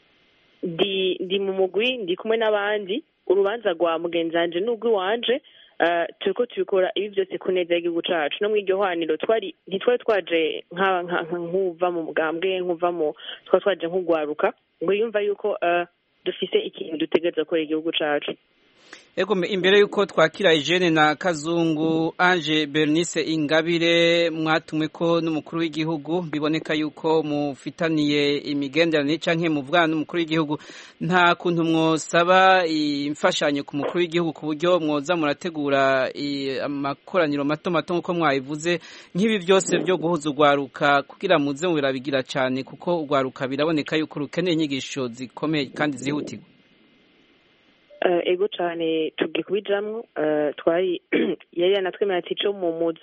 ndi mu mugwi, ndi kumwe n'abandi, urubanza rwa mugenzi wanje n'urw'iwanje, turiko tubikora ibi byose ku neza y'igihugu cacu. No mw'iryo hwaniro ntitwari twaje nk'uva mu mugambwe twari twaje nk'ugwaruka ngo yumva yuko dufise ikintu dutegereza gukora igihugu cacu. Ego imbere yuko twakira Eugene na Kazungu, Ange Bernice Ingabire mwatumwe ko n'umukuru w'igihugu, biboneka yuko mufitaniye imigenderanire canke muvugana n'umukuru w'igihugu, nta kuntu mwosaba imfashanyo ku mukuru w'igihugu ku buryo mwoza murategura amakoraniro mato mato nkuko mwabivuze, nk'ibi byose byo guhuza ugwaruka kugira muze mubirabigira cane, kuko ugwaruka biraboneka yuko rukeneye inyigisho zikomeye kandi zihutirwa. Ego cyane tugiye kubijamwo, yari yanatwemerera ati co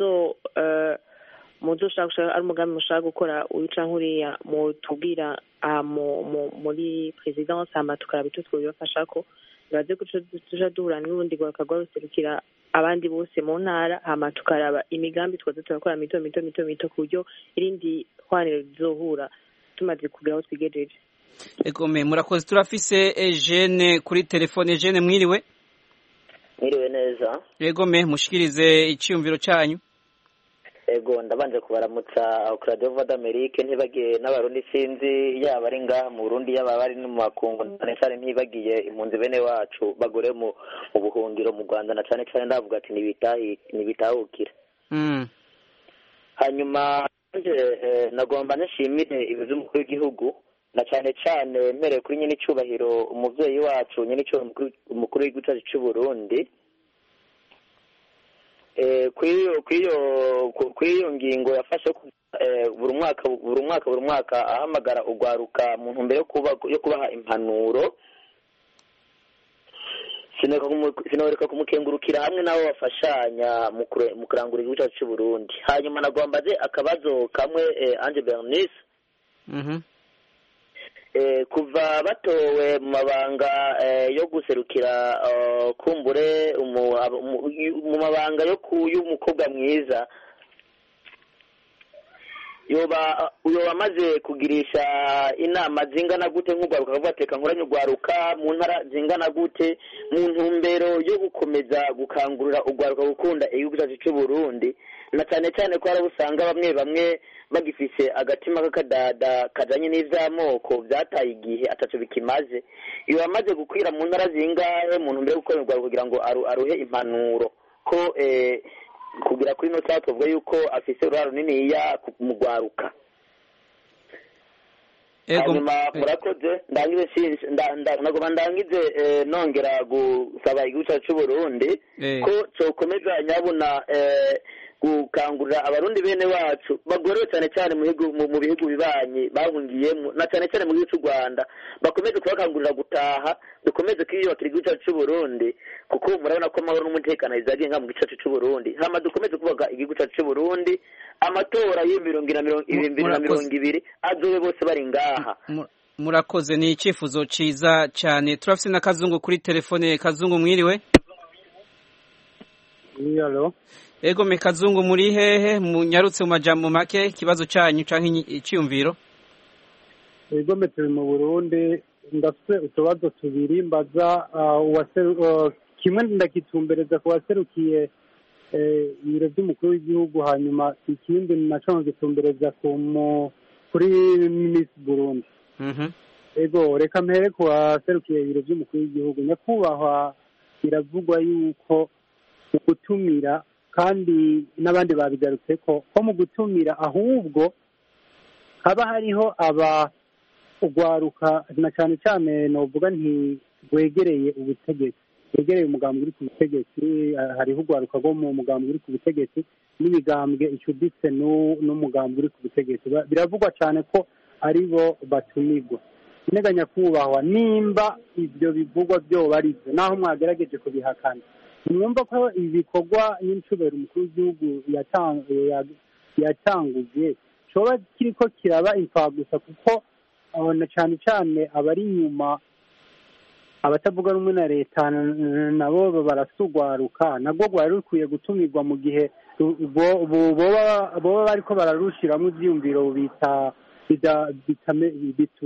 muzoshaka ari umugambi mushaka gukora uyu canke uriya mutubwira muri presidence, hama tukaraba ico twobibafashako, bibaze ko tuja duhura n'urundi rwaruka rwaruserukira abandi bose mu ntara, hama tukaraba imigambi twaza turakora mito ku buryo irindi hwaniro rizohura tumaze kugira aho twigejeje. Egome murakoze. Turafise Eugene kuri telefone. Eugene mwiriwe? Mwiriwe neza. Egome mushikirize iciyumviro canyu. Ego ndabanje kubaramutsa kuri Radio Voix d'Amerique, ntibagiye n'abarundi sinzi yaba ari ngaha mu Burundi yaba bari no mu makungu, na cyane ntibagiye impunzi bene wacu bagore mu buhungiro mu Rwanda, na cyane ndavuga ati nibitahukira. Hanyuma nagomba nshimire ibizo umukuru w'igihugu, na cyane mbere kuri nyine icubahiro umuvyeyi wacu nyine umukuru w'igihugu cy'u Burundi, kw'iyo ngingo yafashe buri mwaka ahamagara ugwaruka mu ntumbero yo kubaha impanuro. Sinoreka kumukengurukira hamwe nabo bafashanya mu kurangura igihugu cyacu cy'u Burundi. Hanyuma nagomba ze akabazo kamwe Ange Bernice. Kuva batowe mu mabanga yo guserukira kumbure mu mabanga y'umukobwa mwiza, yoba amaze kugirisha inama zingana gute nk'ugwaruka kubateka nkoranye ugwaruka mu ntara zingana gute mu ntumbero yo gukomeza gukangurira ugwaruka gukunda igihugu cyacu cy'u Burundi, na cyane ko usanga bamwe bagifise agatima k'akadada kajanye n'ivy'amoko vyataye igihe ataco bikimaze, iyo amaze gukwira mu ntara zingahe mu ntumbero yo gukora ugwaruka kugira ngo aruhe impanuro ko kugira kuri no cyatubwo yuko afise uruhare runiniya mu gwaruka. Hanyuma murakoze, ndangize nongera gusaba igihugu cyacu cy'u Burundi ko cokomeza nyabuna gukangurira abarundi bene wacu bagorewe cyane mu bihugu bibanyi bahungiyemo, na cyane mu gihugu cy'u Rwanda, bakomeze kubakangurira gutaha, dukomeze kwiyubakira igihugu cyacu cy'u Burundi, kuko murabona ko amahoro n'umutekano bizagiye nka mu gihugu cyacu cy'u Burundi. Hama dukomeze kubaka igihugu cyacu cy'u Burundi, amatora y'2020 azobe bose bari ngaha. Murakoze, ni icyifuzo ciza cyane. Turafise na Kazungu kuri telefone. Kazungu mwiriwe? Hello. Ego Kazungu muri hehe? Munyarutse mu majambo make ikibazo cyanyu canke iciyumviro. Ego turi mu Burundi, ndafite utubazo tubiri mbaza kimwe ndakitumbereza ku waserukiye ibiro by'umukuru w'igihugu, hanyuma ikindi naco ngitumbereza kuri Miss Burundi. Ego reka mpere ku waserukiye ibiro by'umukuru w'igihugu. Nyakubahwa, biravugwa yuko mu gutumira, kandi n'abandi babigarutse ko mu gutumira ahubwo haba hariho ugwaruka, na cyane novuga nti rwegereye ubutegetsi, rwegereye umugambwe uri ku butegetsi. Hariho ugwaruka rwo mu mugambwe uri ku butegetsi n'imigambwe icuditse n'umugambwe uri ku butegetsi, biravugwa cyane ko ari bo batumirwa. Intega nyakubahwa, nimba ibyo bivugwa byoba ari byo, naho mwagerageje kubihakana, mwumva ko ibikorwa n'incubero umukuru w'igihugu yatanguje coba kiriko kiraba imfagusa, kuko na cyane abari inyuma, abatavuga rumwe na leta, nabo barasugwaruka, nabwo rwari rukwiye gutumirwa mu gihe boba bariko bararushiramwo ivyiyumviro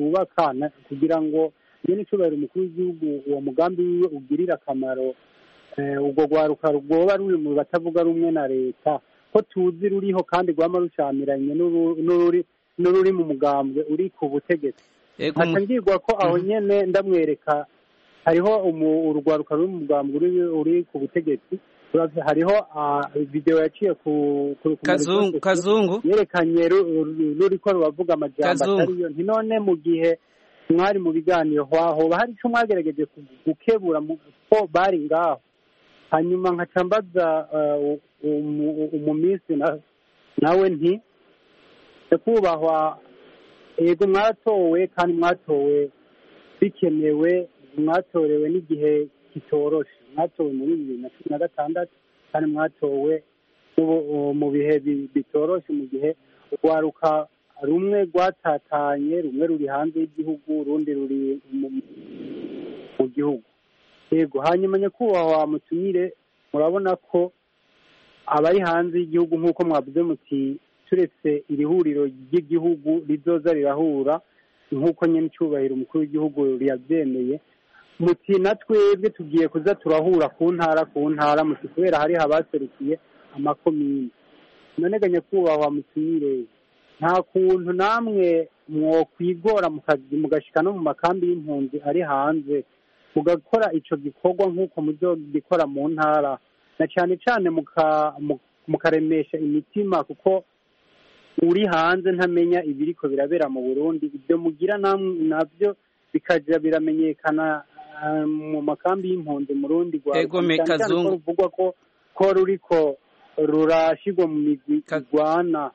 bitubakana, kugira ngo nyene icubahiro umukuru w'igihugu uwo mugambi wiwe ugirire akamaro urwo rwaruka rwoba ruri mu batavuga rumwe na leta ko tuzi ruriho kandi rwama rushamiranye n'ururi mu mugambwe uri ku butegetsi nkaca ngirwa ko aho nyene ndamwereka hariho urwaruka ruri mu mugambwe uri ku butegetsi hariho video yaciye ku Kazungu yerekanye ruriko rubavuga amajambo atariyo nti none mu gihe mwari mu biganiro hoba hari ico mwagerageje gukebura ko bari ngaho hanyuma nkaca mbaza umumisi nawe nti kubahwa yego mwatowe kandi mwatowe bikenewe mwatorewe n'igihe kitoroshe mwatowe muri 2016 kandi mwatowe mu bihe bitoroshe mu gihe urwaruka rumwe rwatatanye rumwe ruri hanze y'igihugu urundi ruri mu gihugu yego hanyuma nyakubahwa mutumire murabona ko abari hanze y'igihugu nk'uko mwavuze muti turetse iri huriro ry'igihugu rizoza rirahura nk'uko nyine icyubahiro umukuru w'igihugu yabyemeye muti na twebwe tugiye kuza turahura ku ntara muti kubera hariho abaserukiye amakomine none nyakubahwa mutumire nta kuntu namwe mwokwigora mugashika no mu makambi y'impunzi ari hanze mugakora ico gikorwa nk'uko muzogikora mu ntara na cyane cyane mukaremesha imitima kuko uri hanze ntamenya ibiriko birabera mu Burundi ibyo mugira nabyo bikaja biramenyekana mu makambi y'impunzi mu Burundi ruvugwa ko ruriko rurashigwa mu migwi igwana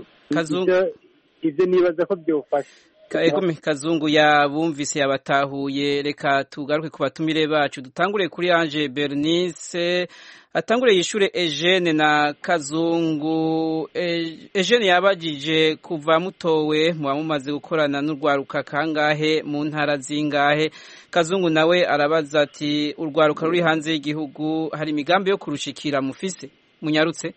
ivyo nibaza ko byofasha Egome Kazungu yabumvise yabatahuye reka tugaruke ku batumire bacu dutangure kuri Ange Bernice atangure yishure Eugene na Kazungu Eugene yabajije kuva mutowe mumaze gukorana n'urwaruka kangahe mu ntara zingahe Kazungu nawe arabaza ati urwaruka ruri hanze y'igihugu hari imigambi yo kurushikira mufise munyarutse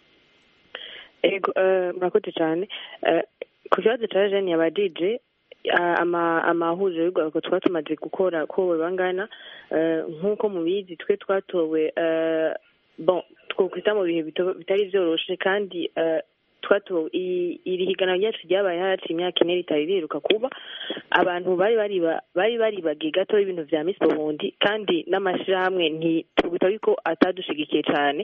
ego murakoze cyane ku kibazo cya Eugene yabadije amahuriro y'urwaruka twaba tumaze gukora ko bangana nk'uko mubizi twe twatowe twokwita mu bihe bitari byoroshe kandi twatowe iri higanwa ryacu ryabaye haciye imyaka ine ritari riheruka kuba abantu bari baribagiye gato ibintu vya Miss Burundi kandi n'amashirahamwe ntitwita yuko atadushigikiye cyane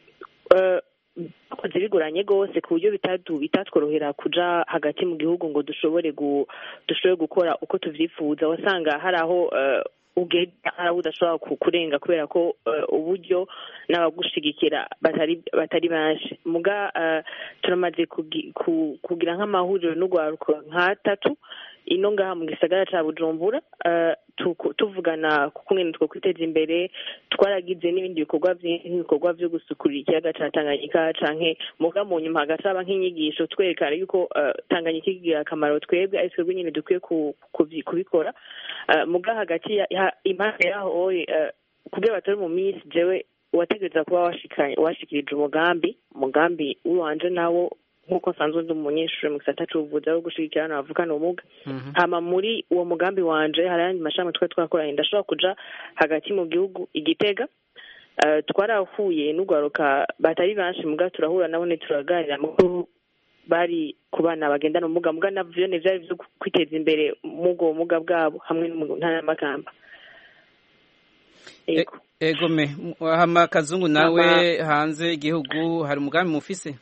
bakoze bigoranye rwose ku buryo bitatworohera kuja hagati mu gihugu ngo dushobore gukora uko tuvyifuza wasanga hari aho udashobora kurenga kubera ko uburyo n'abagushigikira batari benshi muga turamaze kugira nk'amahuriro n'urwaruko nk'atatu ino ngaha mu gisagara ca Bujumbura tuvugana kuko ngene two kwiteza imbere twaragize n'ibindi bikorwa vyo gusukura ikiyaga ca Tanganyika canke muga mu nyuma hagataba nk'inyigisho twerekana yuko Tanganyika igira akamaro twebwe ari twebwe nyene dukwiye kubikora muga hagati impande yaho kugira batari mu minsi jewe wategereza kuba washikirije umugambi wanje nawo nk'uko nsanzwe ndi umunyeshuri mu gisata c'ubuvuzi aho gushigikira abantu bavukana ubumuga hama muri uwo mugambi wanje hari ayandi mashami twakoranye ndashobora kuja hagati mu gihugu Igitega twarahuye n'urwaruka batari benshi muga turahura nabo turaganira mukuru bari ku bana bagendana ubumuga muga navyo ne vyari vyo kwiteza imbere mugo bumuga bwabo hamwe no ntara y'Amakamba egome hama Kazungu nawe hanze igihugu hari umugambi mufise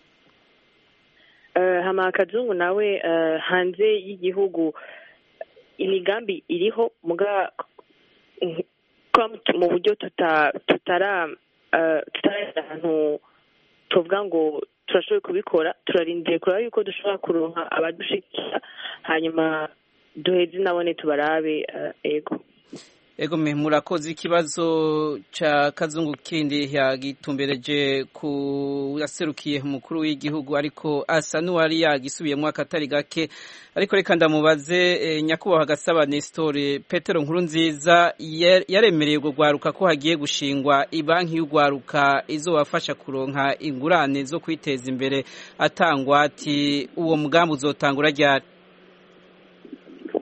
hama Kazungu nawe hanze y'igihugu imigambi iriho muga mu buryo tutara ahantu tuvuga ngo turashoboye kubikora turarindiriye kureba yuko dushobora kuronka abadushikira hanyuma duheze nabone tubarabe ego murakoze ikibazo ca Kazungu kindi yagitumbereje ku yaserukiye umukuru w'igihugu ariko asa n'uwari yagisubiyemo akatari gake ariko reka ndamubaze nyakubahwa Gasaba Nestor Petero Nkurunziza yaremereye urwo rwaruka ko hagiye gushingwa ibanki y'urwaruka izobafasha kuronka ingurane zo kwiteza imbere atangwa ati uwo mugambi uzotangura ryari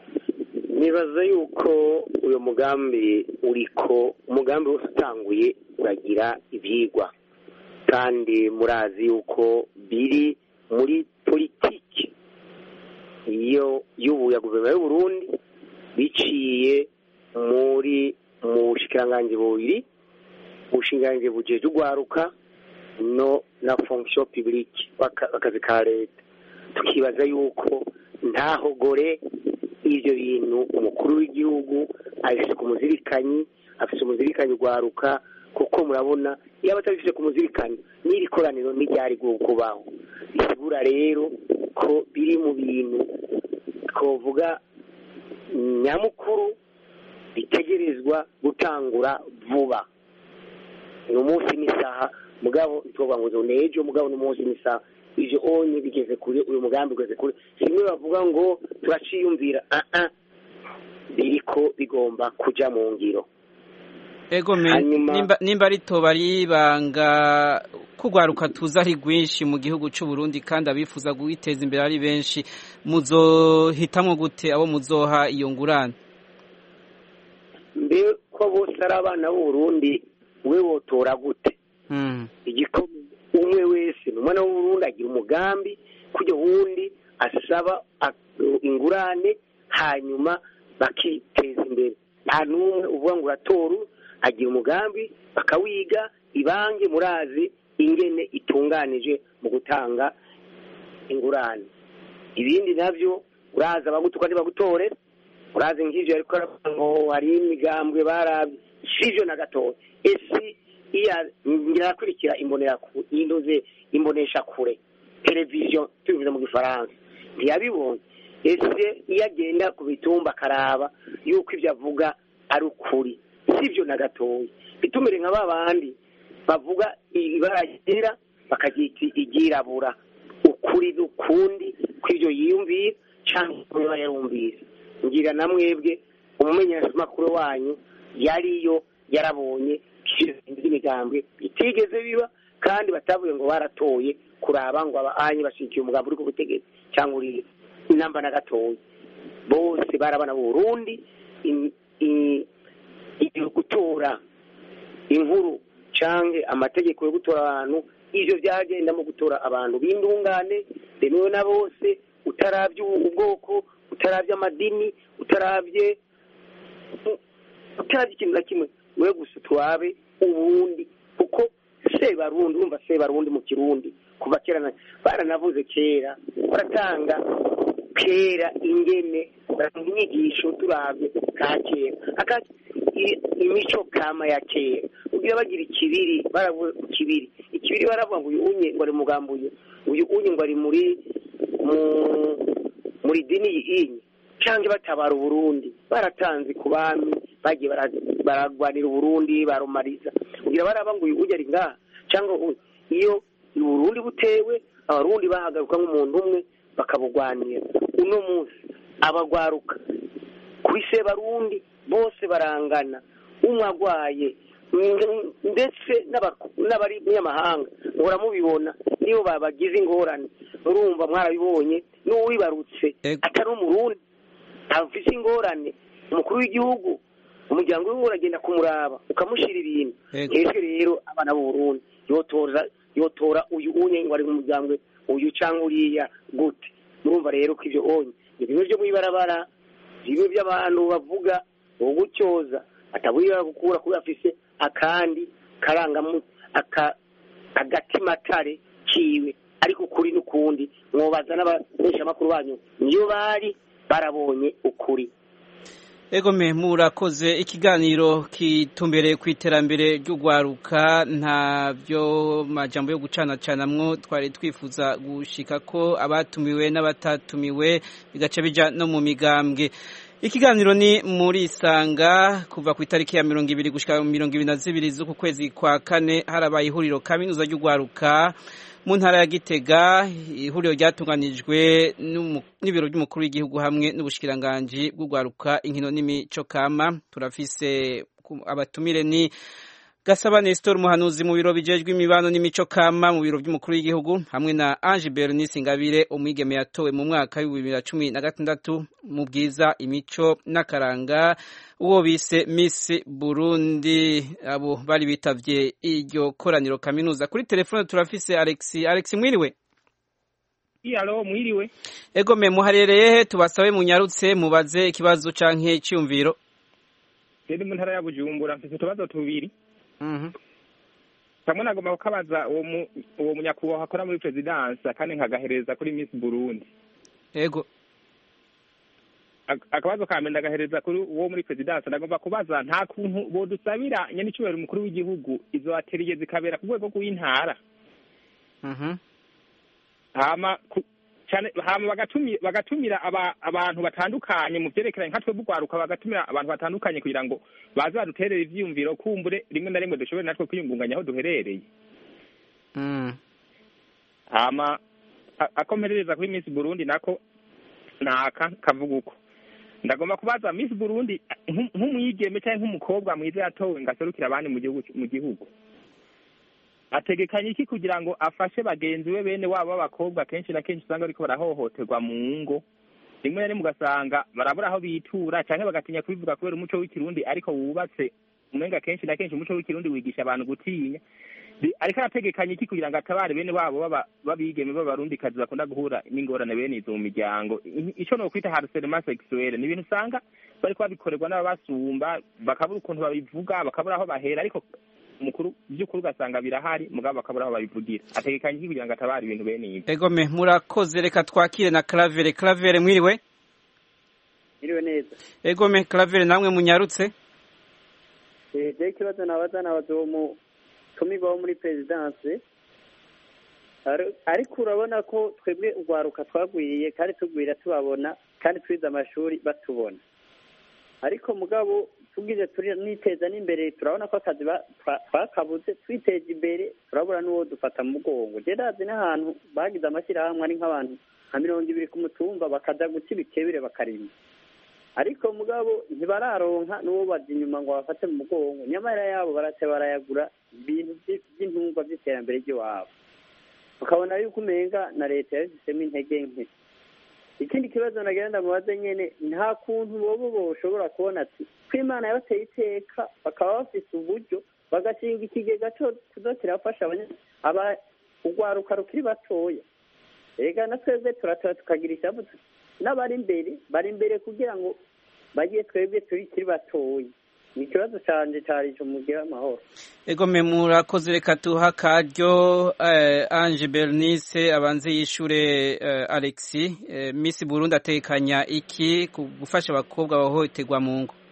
nibaza yuko uyu mugambi umugambi wose utanguye uragira ibyigwa kandi murazi yuko biri muri politiki y'ubu ya guverinoma y'u Burundi biciye mu bushikiranganji bubiri, ubushikiranganji bujeje urwaruka no na fonction publique akazi ka leta. Tukibaza yuko ntaho gore ivyo bintu umukuru w'igihugu afise ku muzirikanyi, afise umuzirikanyi urwaruka, kuko murabona iyo abatabifise ku muzirikanyi n'iri koraniro n'iryari kubaho. Isibura rero ko biri mu bintu twovuga nyamukuru bitegerezwa gutangura vuba. Ni umunsi n'isaha mugabo ntitwovuga ngo nejo, mugabo ni umunsi n'isaha. Ivyo onye bigeze kure, uyu mugambi ugeze kure. Simwe bavuga ngo turaciyumvira, biriko bigomba kuja mu ngiro. Ego nimba ritoba ribanga kugwaruka tuza ari rwinshi mu gihugu cy'u Burundi kandi abifuza guiteza imbere ari benshi, muzohitamwo gute abo muzoha iyo ngurane? Mbe ko bose ari abana b'u Burundi, we wotora gute? Igikomeye umwe wese n'umwana w'u Burundi agira umugambi kujya wundi asaba ingurane hanyuma bakiteza imbere. Nta n'umwe uvuga ngo uratora, agira umugambi bakawiga. Ibange murazi ingene itunganije mu gutanga ingurane. Ibindi navyo uraza abagutuka ntibagutore, urazi nk'ivyo ariko ngo hari imigambwe barabye sivyo na gatoya. Esi ngirakurikira imbonesha kure television tubivuze mu gifaransa ntiyabibonye. Ese iyo agenda ku bitumba akaraba yuko ivyo avuga ari ukuri, sivyo na gatoya. Bitumire nka babandi bavuga ibara ryera bakagita iryirabura, ukuri n'ukundi kw'ivyo yiyumvira canke kuba yarumvise. Ngira namwebwe umumenyeshamakuru wanyu yariyo yarabonye imigambwe bitigeze biba kandi batavuye ngo baratoye kuraba ngo abaanye bashikiye umugambi uri ku butegetsi cyangwa uri inamba na gatoya. Bose barabana mu Burundi gutora inkuru canke amategeko yo gutora abantu, ivyo byagenda mu gutora abantu b'indungane bemewe na bose, utaravye ubwoko, utaravye amadini, utaravye ikintu na kimwe, we gusa twabe ubundi. Kuko Sebarundi, urumva Sebarundi mu Kirundi kuva kera baranavuze kera, baratanga kera ingene inyigisho turavye ka kera imico kama ya kera. Ugira bagira ikibiri, baravuga ikibiri baravuga ngo uyu unye ngo ari mugambuye, uyu unye ngo ari muri dini y'inyi canke batabara Burundi. Baratanze ku bami bagiye baragwanira Burundi barumariza. Ugira baraba ngo uyu uje ari ngaha cyangwa iyo Burundi butewe abarundi bahagaruka nk'umuntu umwe bakabugwanira. Uno munsi abagwaruka kuri Sebarundi bose barangana, umwe agwaye ndetse n'abari munyamahanga muhora mubibona niyo babagize ingorane. Urumva mwarabibonye n'uwibarutse atari umurundi afise ingorane, umukuru w'igihugu umuryango we uragenda kumuraba ukamushira ibintu. Ese rero abana b'u Burundi yotora uyu unye ngo ari mu muryango uyu cyangwa uriya gute? Murumva rero ko ivyo onye ibintu byo mwibarabara, bimwe by'abantu bavuga ugucyoza atabwira gukura kuri afise akandi karangamu agatimatare kiwe, ariko kuri n'ukundi mwobaza n'abesha makuru banyu niyo bari barabonye ukuri. Ego murakoze. Ikiganiro kitumbereye ku iterambere ry'ugwaruka, nta byo majambo yo gucana canamwo twari twifuza gushika ko abatumiwe n'abatatumiwe bigace bija no mu migambwe. Ikiganiro ni muri Isanga kuva ku itariki ya 20 gushika 22 z'uku kwezi kwa kane harabaye ihuriro kaminuza ry'ugwaruka mu ntara ya Gitega. Ihuriro ryatunganijwe n'ibiro by'umukuru w'igihugu hamwe n'ubushikiranganji bw'ugwaruka inkino n'imico kama. Turafise abatumire ni Gasaba Nestor umuhanuzi mu biro bijejwe imibano n'imico kama mu biro by'umukuru w'igihugu hamwe na Ange Bernice Ingabire umwigeme yatowe mu mwaka wa 2016 mu bwiza imico n'akaranga uwo bise Miss Burundi. Abo bari bitavye iryo koraniro kaminuza. Kuri telefone turafise Alex mwiriwe. Alo mwiriwe. Ego me muharereye he tubasabe munyarutse mubaze ikibazo canke cyumviro. Ndi mu ntara ya Bujumbura mfite tubazo tubiri. Kamwe nagomba kukabaza uwo munyakubahwa akora muri presidence kandi nkagahereza kuri Miss Burundi. Ego. Akabazo kamenda agahereza kuri uwo muri presidence nagomba kubaza nta kuntu bodusabira nyene cyubera umukuru w'igihugu izo atelier zikabera ku rwego rw'intara. Hama bagatumira abantu batandukanye mu vyerekeranye nka twe bugwaruka bagatumira abantu batandukanye kugira ngo baze baduterere ivyiyumviro kumbure rimwe na rimwe dushobore natwe kwiyungunganya aho duherereye. Hama akomerereza kuri Miss Burundi nako naka kavuga uko ndagomba kubaza Miss Burundi nk'umwigeme cyangwa nk'umukobwa mwiza yatowe ngaserukira abandi mu gihugu ategekanye iki kugira ngo afashe bagenzi we bene wabo b'abakobwa kenshi na kenshi usanga ariko barahohoterwa mu ngo rimwe na ugasanga barabura aho bitura cyangwa bagatinya kubivuga kubera umuco w'ikirundi ariko wubatse umenga kenshi na kenshi umuco w'ikirundi wigisha abantu gutinya ariko arategekanye iki kugira ngo atabare bene wabo babigeme b'abarundikazi bakunda guhura n'ingorane bene izo mu miryango ico no kwita harcèlement sexuel ni ibintu usanga bariko babikorerwa n'ababasumba bakabura ukuntu babivuga bakabura aho bahera ariko umukuru by'ukuri ugasanga birahari mugabo bakabura aho babivugira ategekanye iki kugira ngo atabare ibintu bene ibi. Ego me murakoze reka twakire na Claver mwiriwe. Mwiriwe neza. Ego me Claver namwe munyarutse. Je kibazo nabaza mu tumibaho muri presidence ariko urabona ko twebwe ugwaruka twagwiriye kandi tugwira tubabona kandi twiza amashuri batubona ariko mugabo tubwije turi niteza n'imbere turabona ko akazi twakabuze twiteje imbere turabura n'uwo dufata mu mugongo je ndazi n'ahantu bagize amashyirahamwe ari nk'abantu nka 200 ku mutumba bakaja guca ibikebire bakarima ariko mugabo ntibararonka n'uwo bazi inyuma ngo bafate mu mugongo nyamara yabo barayagura ibintu by'intungwa by'iterambere ry'iwabo ukabona yuko umenga na leta yabishyizemo intege nke. Ikindi kibazo nagenda mubaze nyene nta kuntu bobo boshobora kubona ati ko Imana yabateye iteka bakaba bafise uburyo bagashinga ikigega cyo kuzokirafasha ugwaruka rukiri batoya ega na twebwe turatora tukagira ishavu n'abari imbere kugira ngo bagiye twebwe turi batoya. Ni ikibazo canje cari cyo mugira amahoro. Ego me murakoze reka tuha akaryo Ange Bernice abanze yishure Alexis Miss Burundi atekanya iki gufasha abakobwa bahohoterwa mu ngo.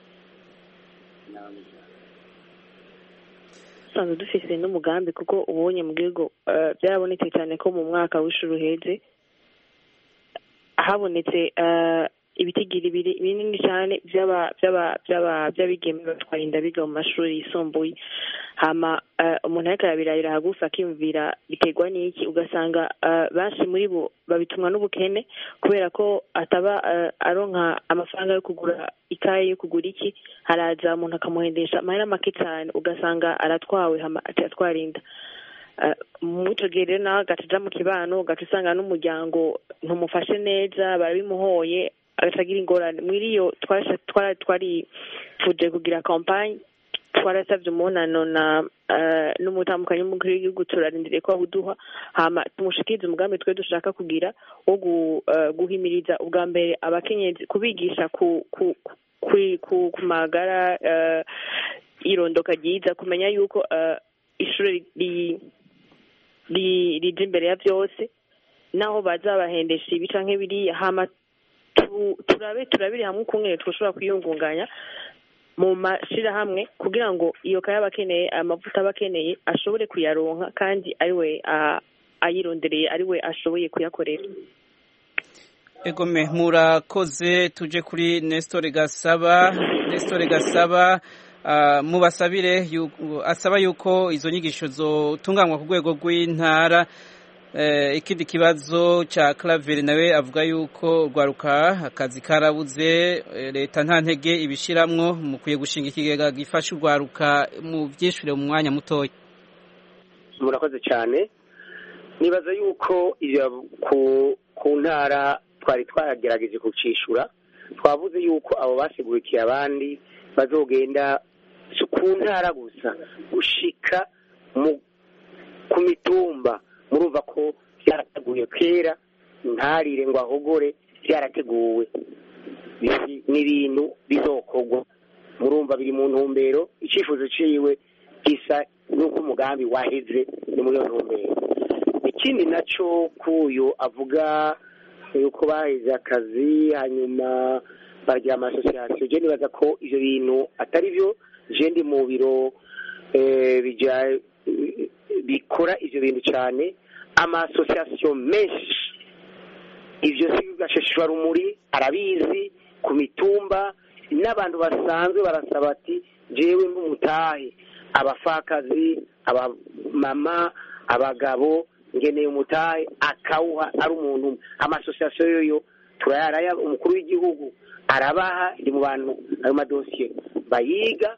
Sanzwe dufise n'umugambi kuko ubonye mu gihugu byarabonetse cyane ko mu mwaka w'ishuri uheze habonetse ibitigiri binini cyane by'abigeme batwara inda biga mu mashuri yisumbuye hama umuntu ariko arabirabira hagufi akiyumvira biterwa n'iki ugasanga benshi muri bo babitumwa n'ubukene kubera ko ataba aronka amafaranga yo kugura ikaye yo kugura iki haraza umuntu akamuhendesha amahera make cyane ugasanga aratwawe atwara inda muco gere nawe agaca mu kibano ugaca usanga n'umuryango ntumufashe neza barabimuhoye agacagira ingorane mwiriyo twari tuje kugira campagne twarasabye umunano n'umutambukanyi w'umukuru w'igihugu turarindiriye ko awuduha hama tumushikirize umugambi twe dushaka kugira wo guhimiriza ubwa mbere abakenyezi kubigisha ku magara irondoka ryiza kumenya yuko ishuri rije imbere ya byose naho bazabahendesha ibi canke biriya hama turabiri hamwe ukuntu twashobora kwiyungunganya mu mashirahamwe kugira ngo iyo kaya bakeneye amavuta bakeneye ashobore kuyaronka kandi ariwe ayirondereye ariwe ashoboye kuyakorera. Ego me murakoze tuje kuri Nestor Gasaba mubasabire asaba yuko izo nyigisho zotunganywa ku rwego rw'intara ikindi kibazo cya Claver nawe avuga yuko urwaruka akazi karabuze leta nta ntege ibishiramwo mukwiye gushinga ikigega gifasha urwaruka mu byishure mu mwanya mutoya. Murakoze cyane, nibaza yuko ku ntara twari twagerageje kucishura, twavuze yuko abo basigurikiye abandi bazogenda ku ntara gusa gushika ku mitumba. Murumva ko byarateguye kera, ntarire ngo ahogore, byarateguwe n'ibintu bizokorwa. Murumva biri mu ntumbero, icyifuzo ciwe gisa n'uko umugambi waheze ni muri iyo ntumbero. Ikindi naco kuyo avuga yuko baheze akazi hanyuma bagira amasosiyasiyo, je nibaza ko ivyo bintu atari byo. Je ndi mu biro bikora ivyo bintu cyane, amasosiyasiyo menshi, ivyo si gashishwa rumuri arabizi, ku mitumba n'abantu basanzwe barasaba ati jewe nk'umutahe, abafakazi, abamama, abagabo, ngeneye umutahe, akawuha ari umuntu. Amasosiyasiyo yoyo turayaraya, umukuru w'igihugu arabaha, ndi mu bantu ayo madosiye bayiga,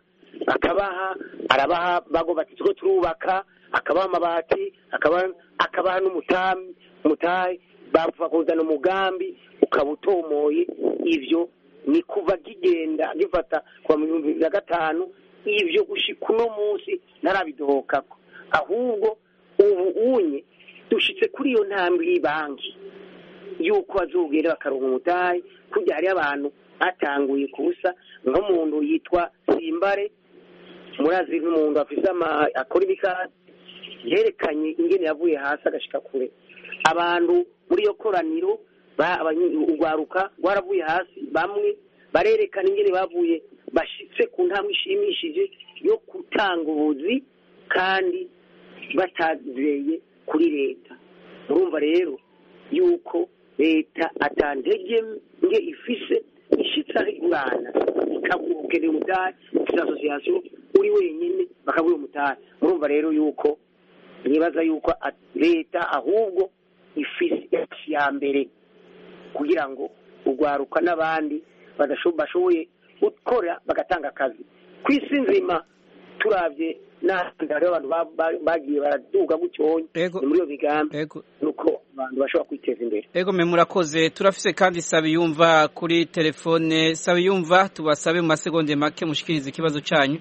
arabaha bago bati two turubaka, akabaha amabati, akabaha n'umutahe, bapfa kuzana umugambi ukaba utomoye. Ivyo ni kuva kigenda gifata kuva mu 2005, ivyo gushika uno munsi narabidohokako, ahubwo ubu unye dushitse kuri iyo ntambwe y'banki yuko azogera bakaronka umutahe. Kujya hari abantu batanguye kubusa, nk'umuntu yitwa Simbare, murazi nk'umuntu afise akora ibikati, yerekanye ingene yavuye hasi agashika kure. Abantu muri iyo koraniro urwaruka rwaravuye hasi, bamwe barerekana ingene bavuye bashitse ku ntambwe ishimishije yo gutanga ubuzi kandi batazeye kuri leta. Murumva rero yuko leta atantege nge ifise ishitsa igurana ikagukenera umutahe, ifise asosiyasiyo uri wenyine bakaguha umutahe. Murumva rero yuko nibaza yuko leta ahubwo ifise ya mbere kugira ngo urwaruka n'abandi bashoboye gukora bagatanga akazi ku isi nzima. Turavye n'ahandi hariho abantu bagiye baraduga gutyonye, ni muri iyo migambi nuko abantu bashobora kwiteza imbere. Ego murakoze. Turafise kandi Sabiyumva kuri telefone. Sabiyumva, tubasabe mu masegonde make mushikirize ikibazo cyanyu.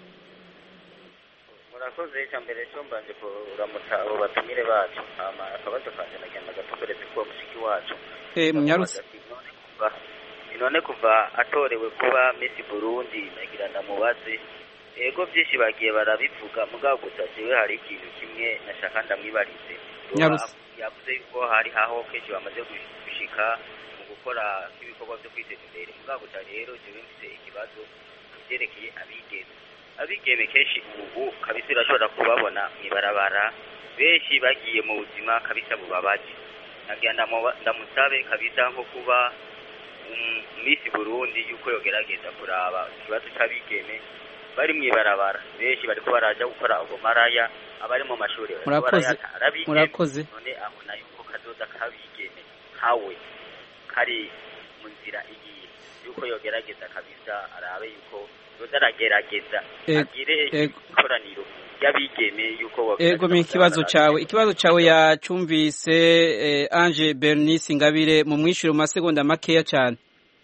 Murakoze cyambere cyo mbanje kuramutsa abo batumire bacu, akabazo kanje nagenda gatokereze ko mushiki wacu Munyarutse none kuva atorewe kuba Miss Burundi nagira ndamubaze. Ego byinshi bagiye barabivuga, mugabo gusa jewe hari ikintu kimwe nashaka ndamwibarize. Yavuze yuko hari haho kenshi bamaze gushika mu gukora ibikorwa byo kwiteza imbere, mugabo gusa rero jewe mfite ikibazo byerekeye abigeme kenshi ubu kabisa urashobora kubabona mwibarabara, benshi bagiye mu buzima kabisa bubabaje. Nagira ndamusabe kabisa nko kuba Miss Burundi yuko yogerageza kuraba ikibazo cy'abigeme bari mwibarabara, benshi bariko baraja gukora ubwo maraya, abari mu mashuri murakoze. None abona yuko kazoza kabigeme hawe kari mu nzira igiye, yuko yogerageza kabisa arabe yuko yogerageza agire ikoraniro y'abigeme yuko ego mi ikibazo cawe yacumvise. Ange Bernice Ingabire mu mwishuro mu masegonda makeya cyane.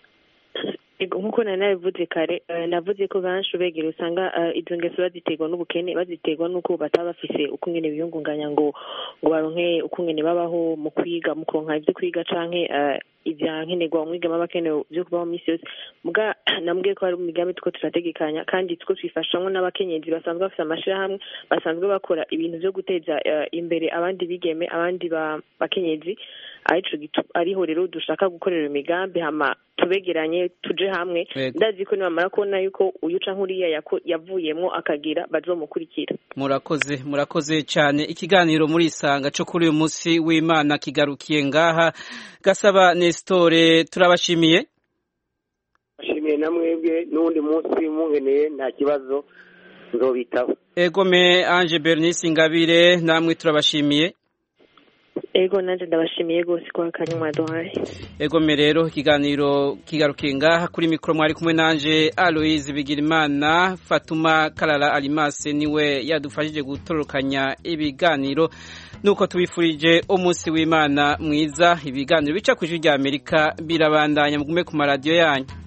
Nkuko nabivuze kare, navuze ko benshi begera usanga izo ngeso baziterwa n'ubukene, baziterwa n'uko bataba bafise uko ngene biyungunganya ngo baronke uko ngene babaho mu kwiga, mu konka ivyo kwiga canke ivya nkenerwa umwigeme abakenewe byo kubaho misi yose. Muga nambwiye ko hari umugambi tuko turategekanya kandi tuko twifashamwe n'abakenyezi basanzwe bafite amashirahamwe, basanzwe bakora ibintu byo guteza imbere abandi bigeme, abandi bakenyezi. Ariho rero dushaka gukorera imigambi hama tubegeranye tuje hamwe. Ndazi ko nibamara kubona yuko uyu canke uriya yavuyemwo akagira bazomukurikira. Murakoze cyane. Ikiganiro muri Isanga cyo kuri uyu munsi w'Imana kigarukiye ngaha. Gasaba Nestor, turabashimiye. Bashimiye namwebwe, n'undi munsi mungeneye nta kibazo nzobitaho. Egome Ange Bernice Ingabire, namwe turabashimiye. ego nanjye ndabashimiye rwose ko akanya mwaduhaye. Ego rero ikiganiro kigarukiye ngaha kuri mikoro mwari kumwe nanje Aloise Bigirimana. Fatuma Karara Alimase niwe yadufashije gutorokanya ibiganiro, nuko tubifurije umunsi w'Imana mwiza. Ibiganiro bica ku ijwi rya Amerika birabandanya, mugume ku maradiyo yanyu.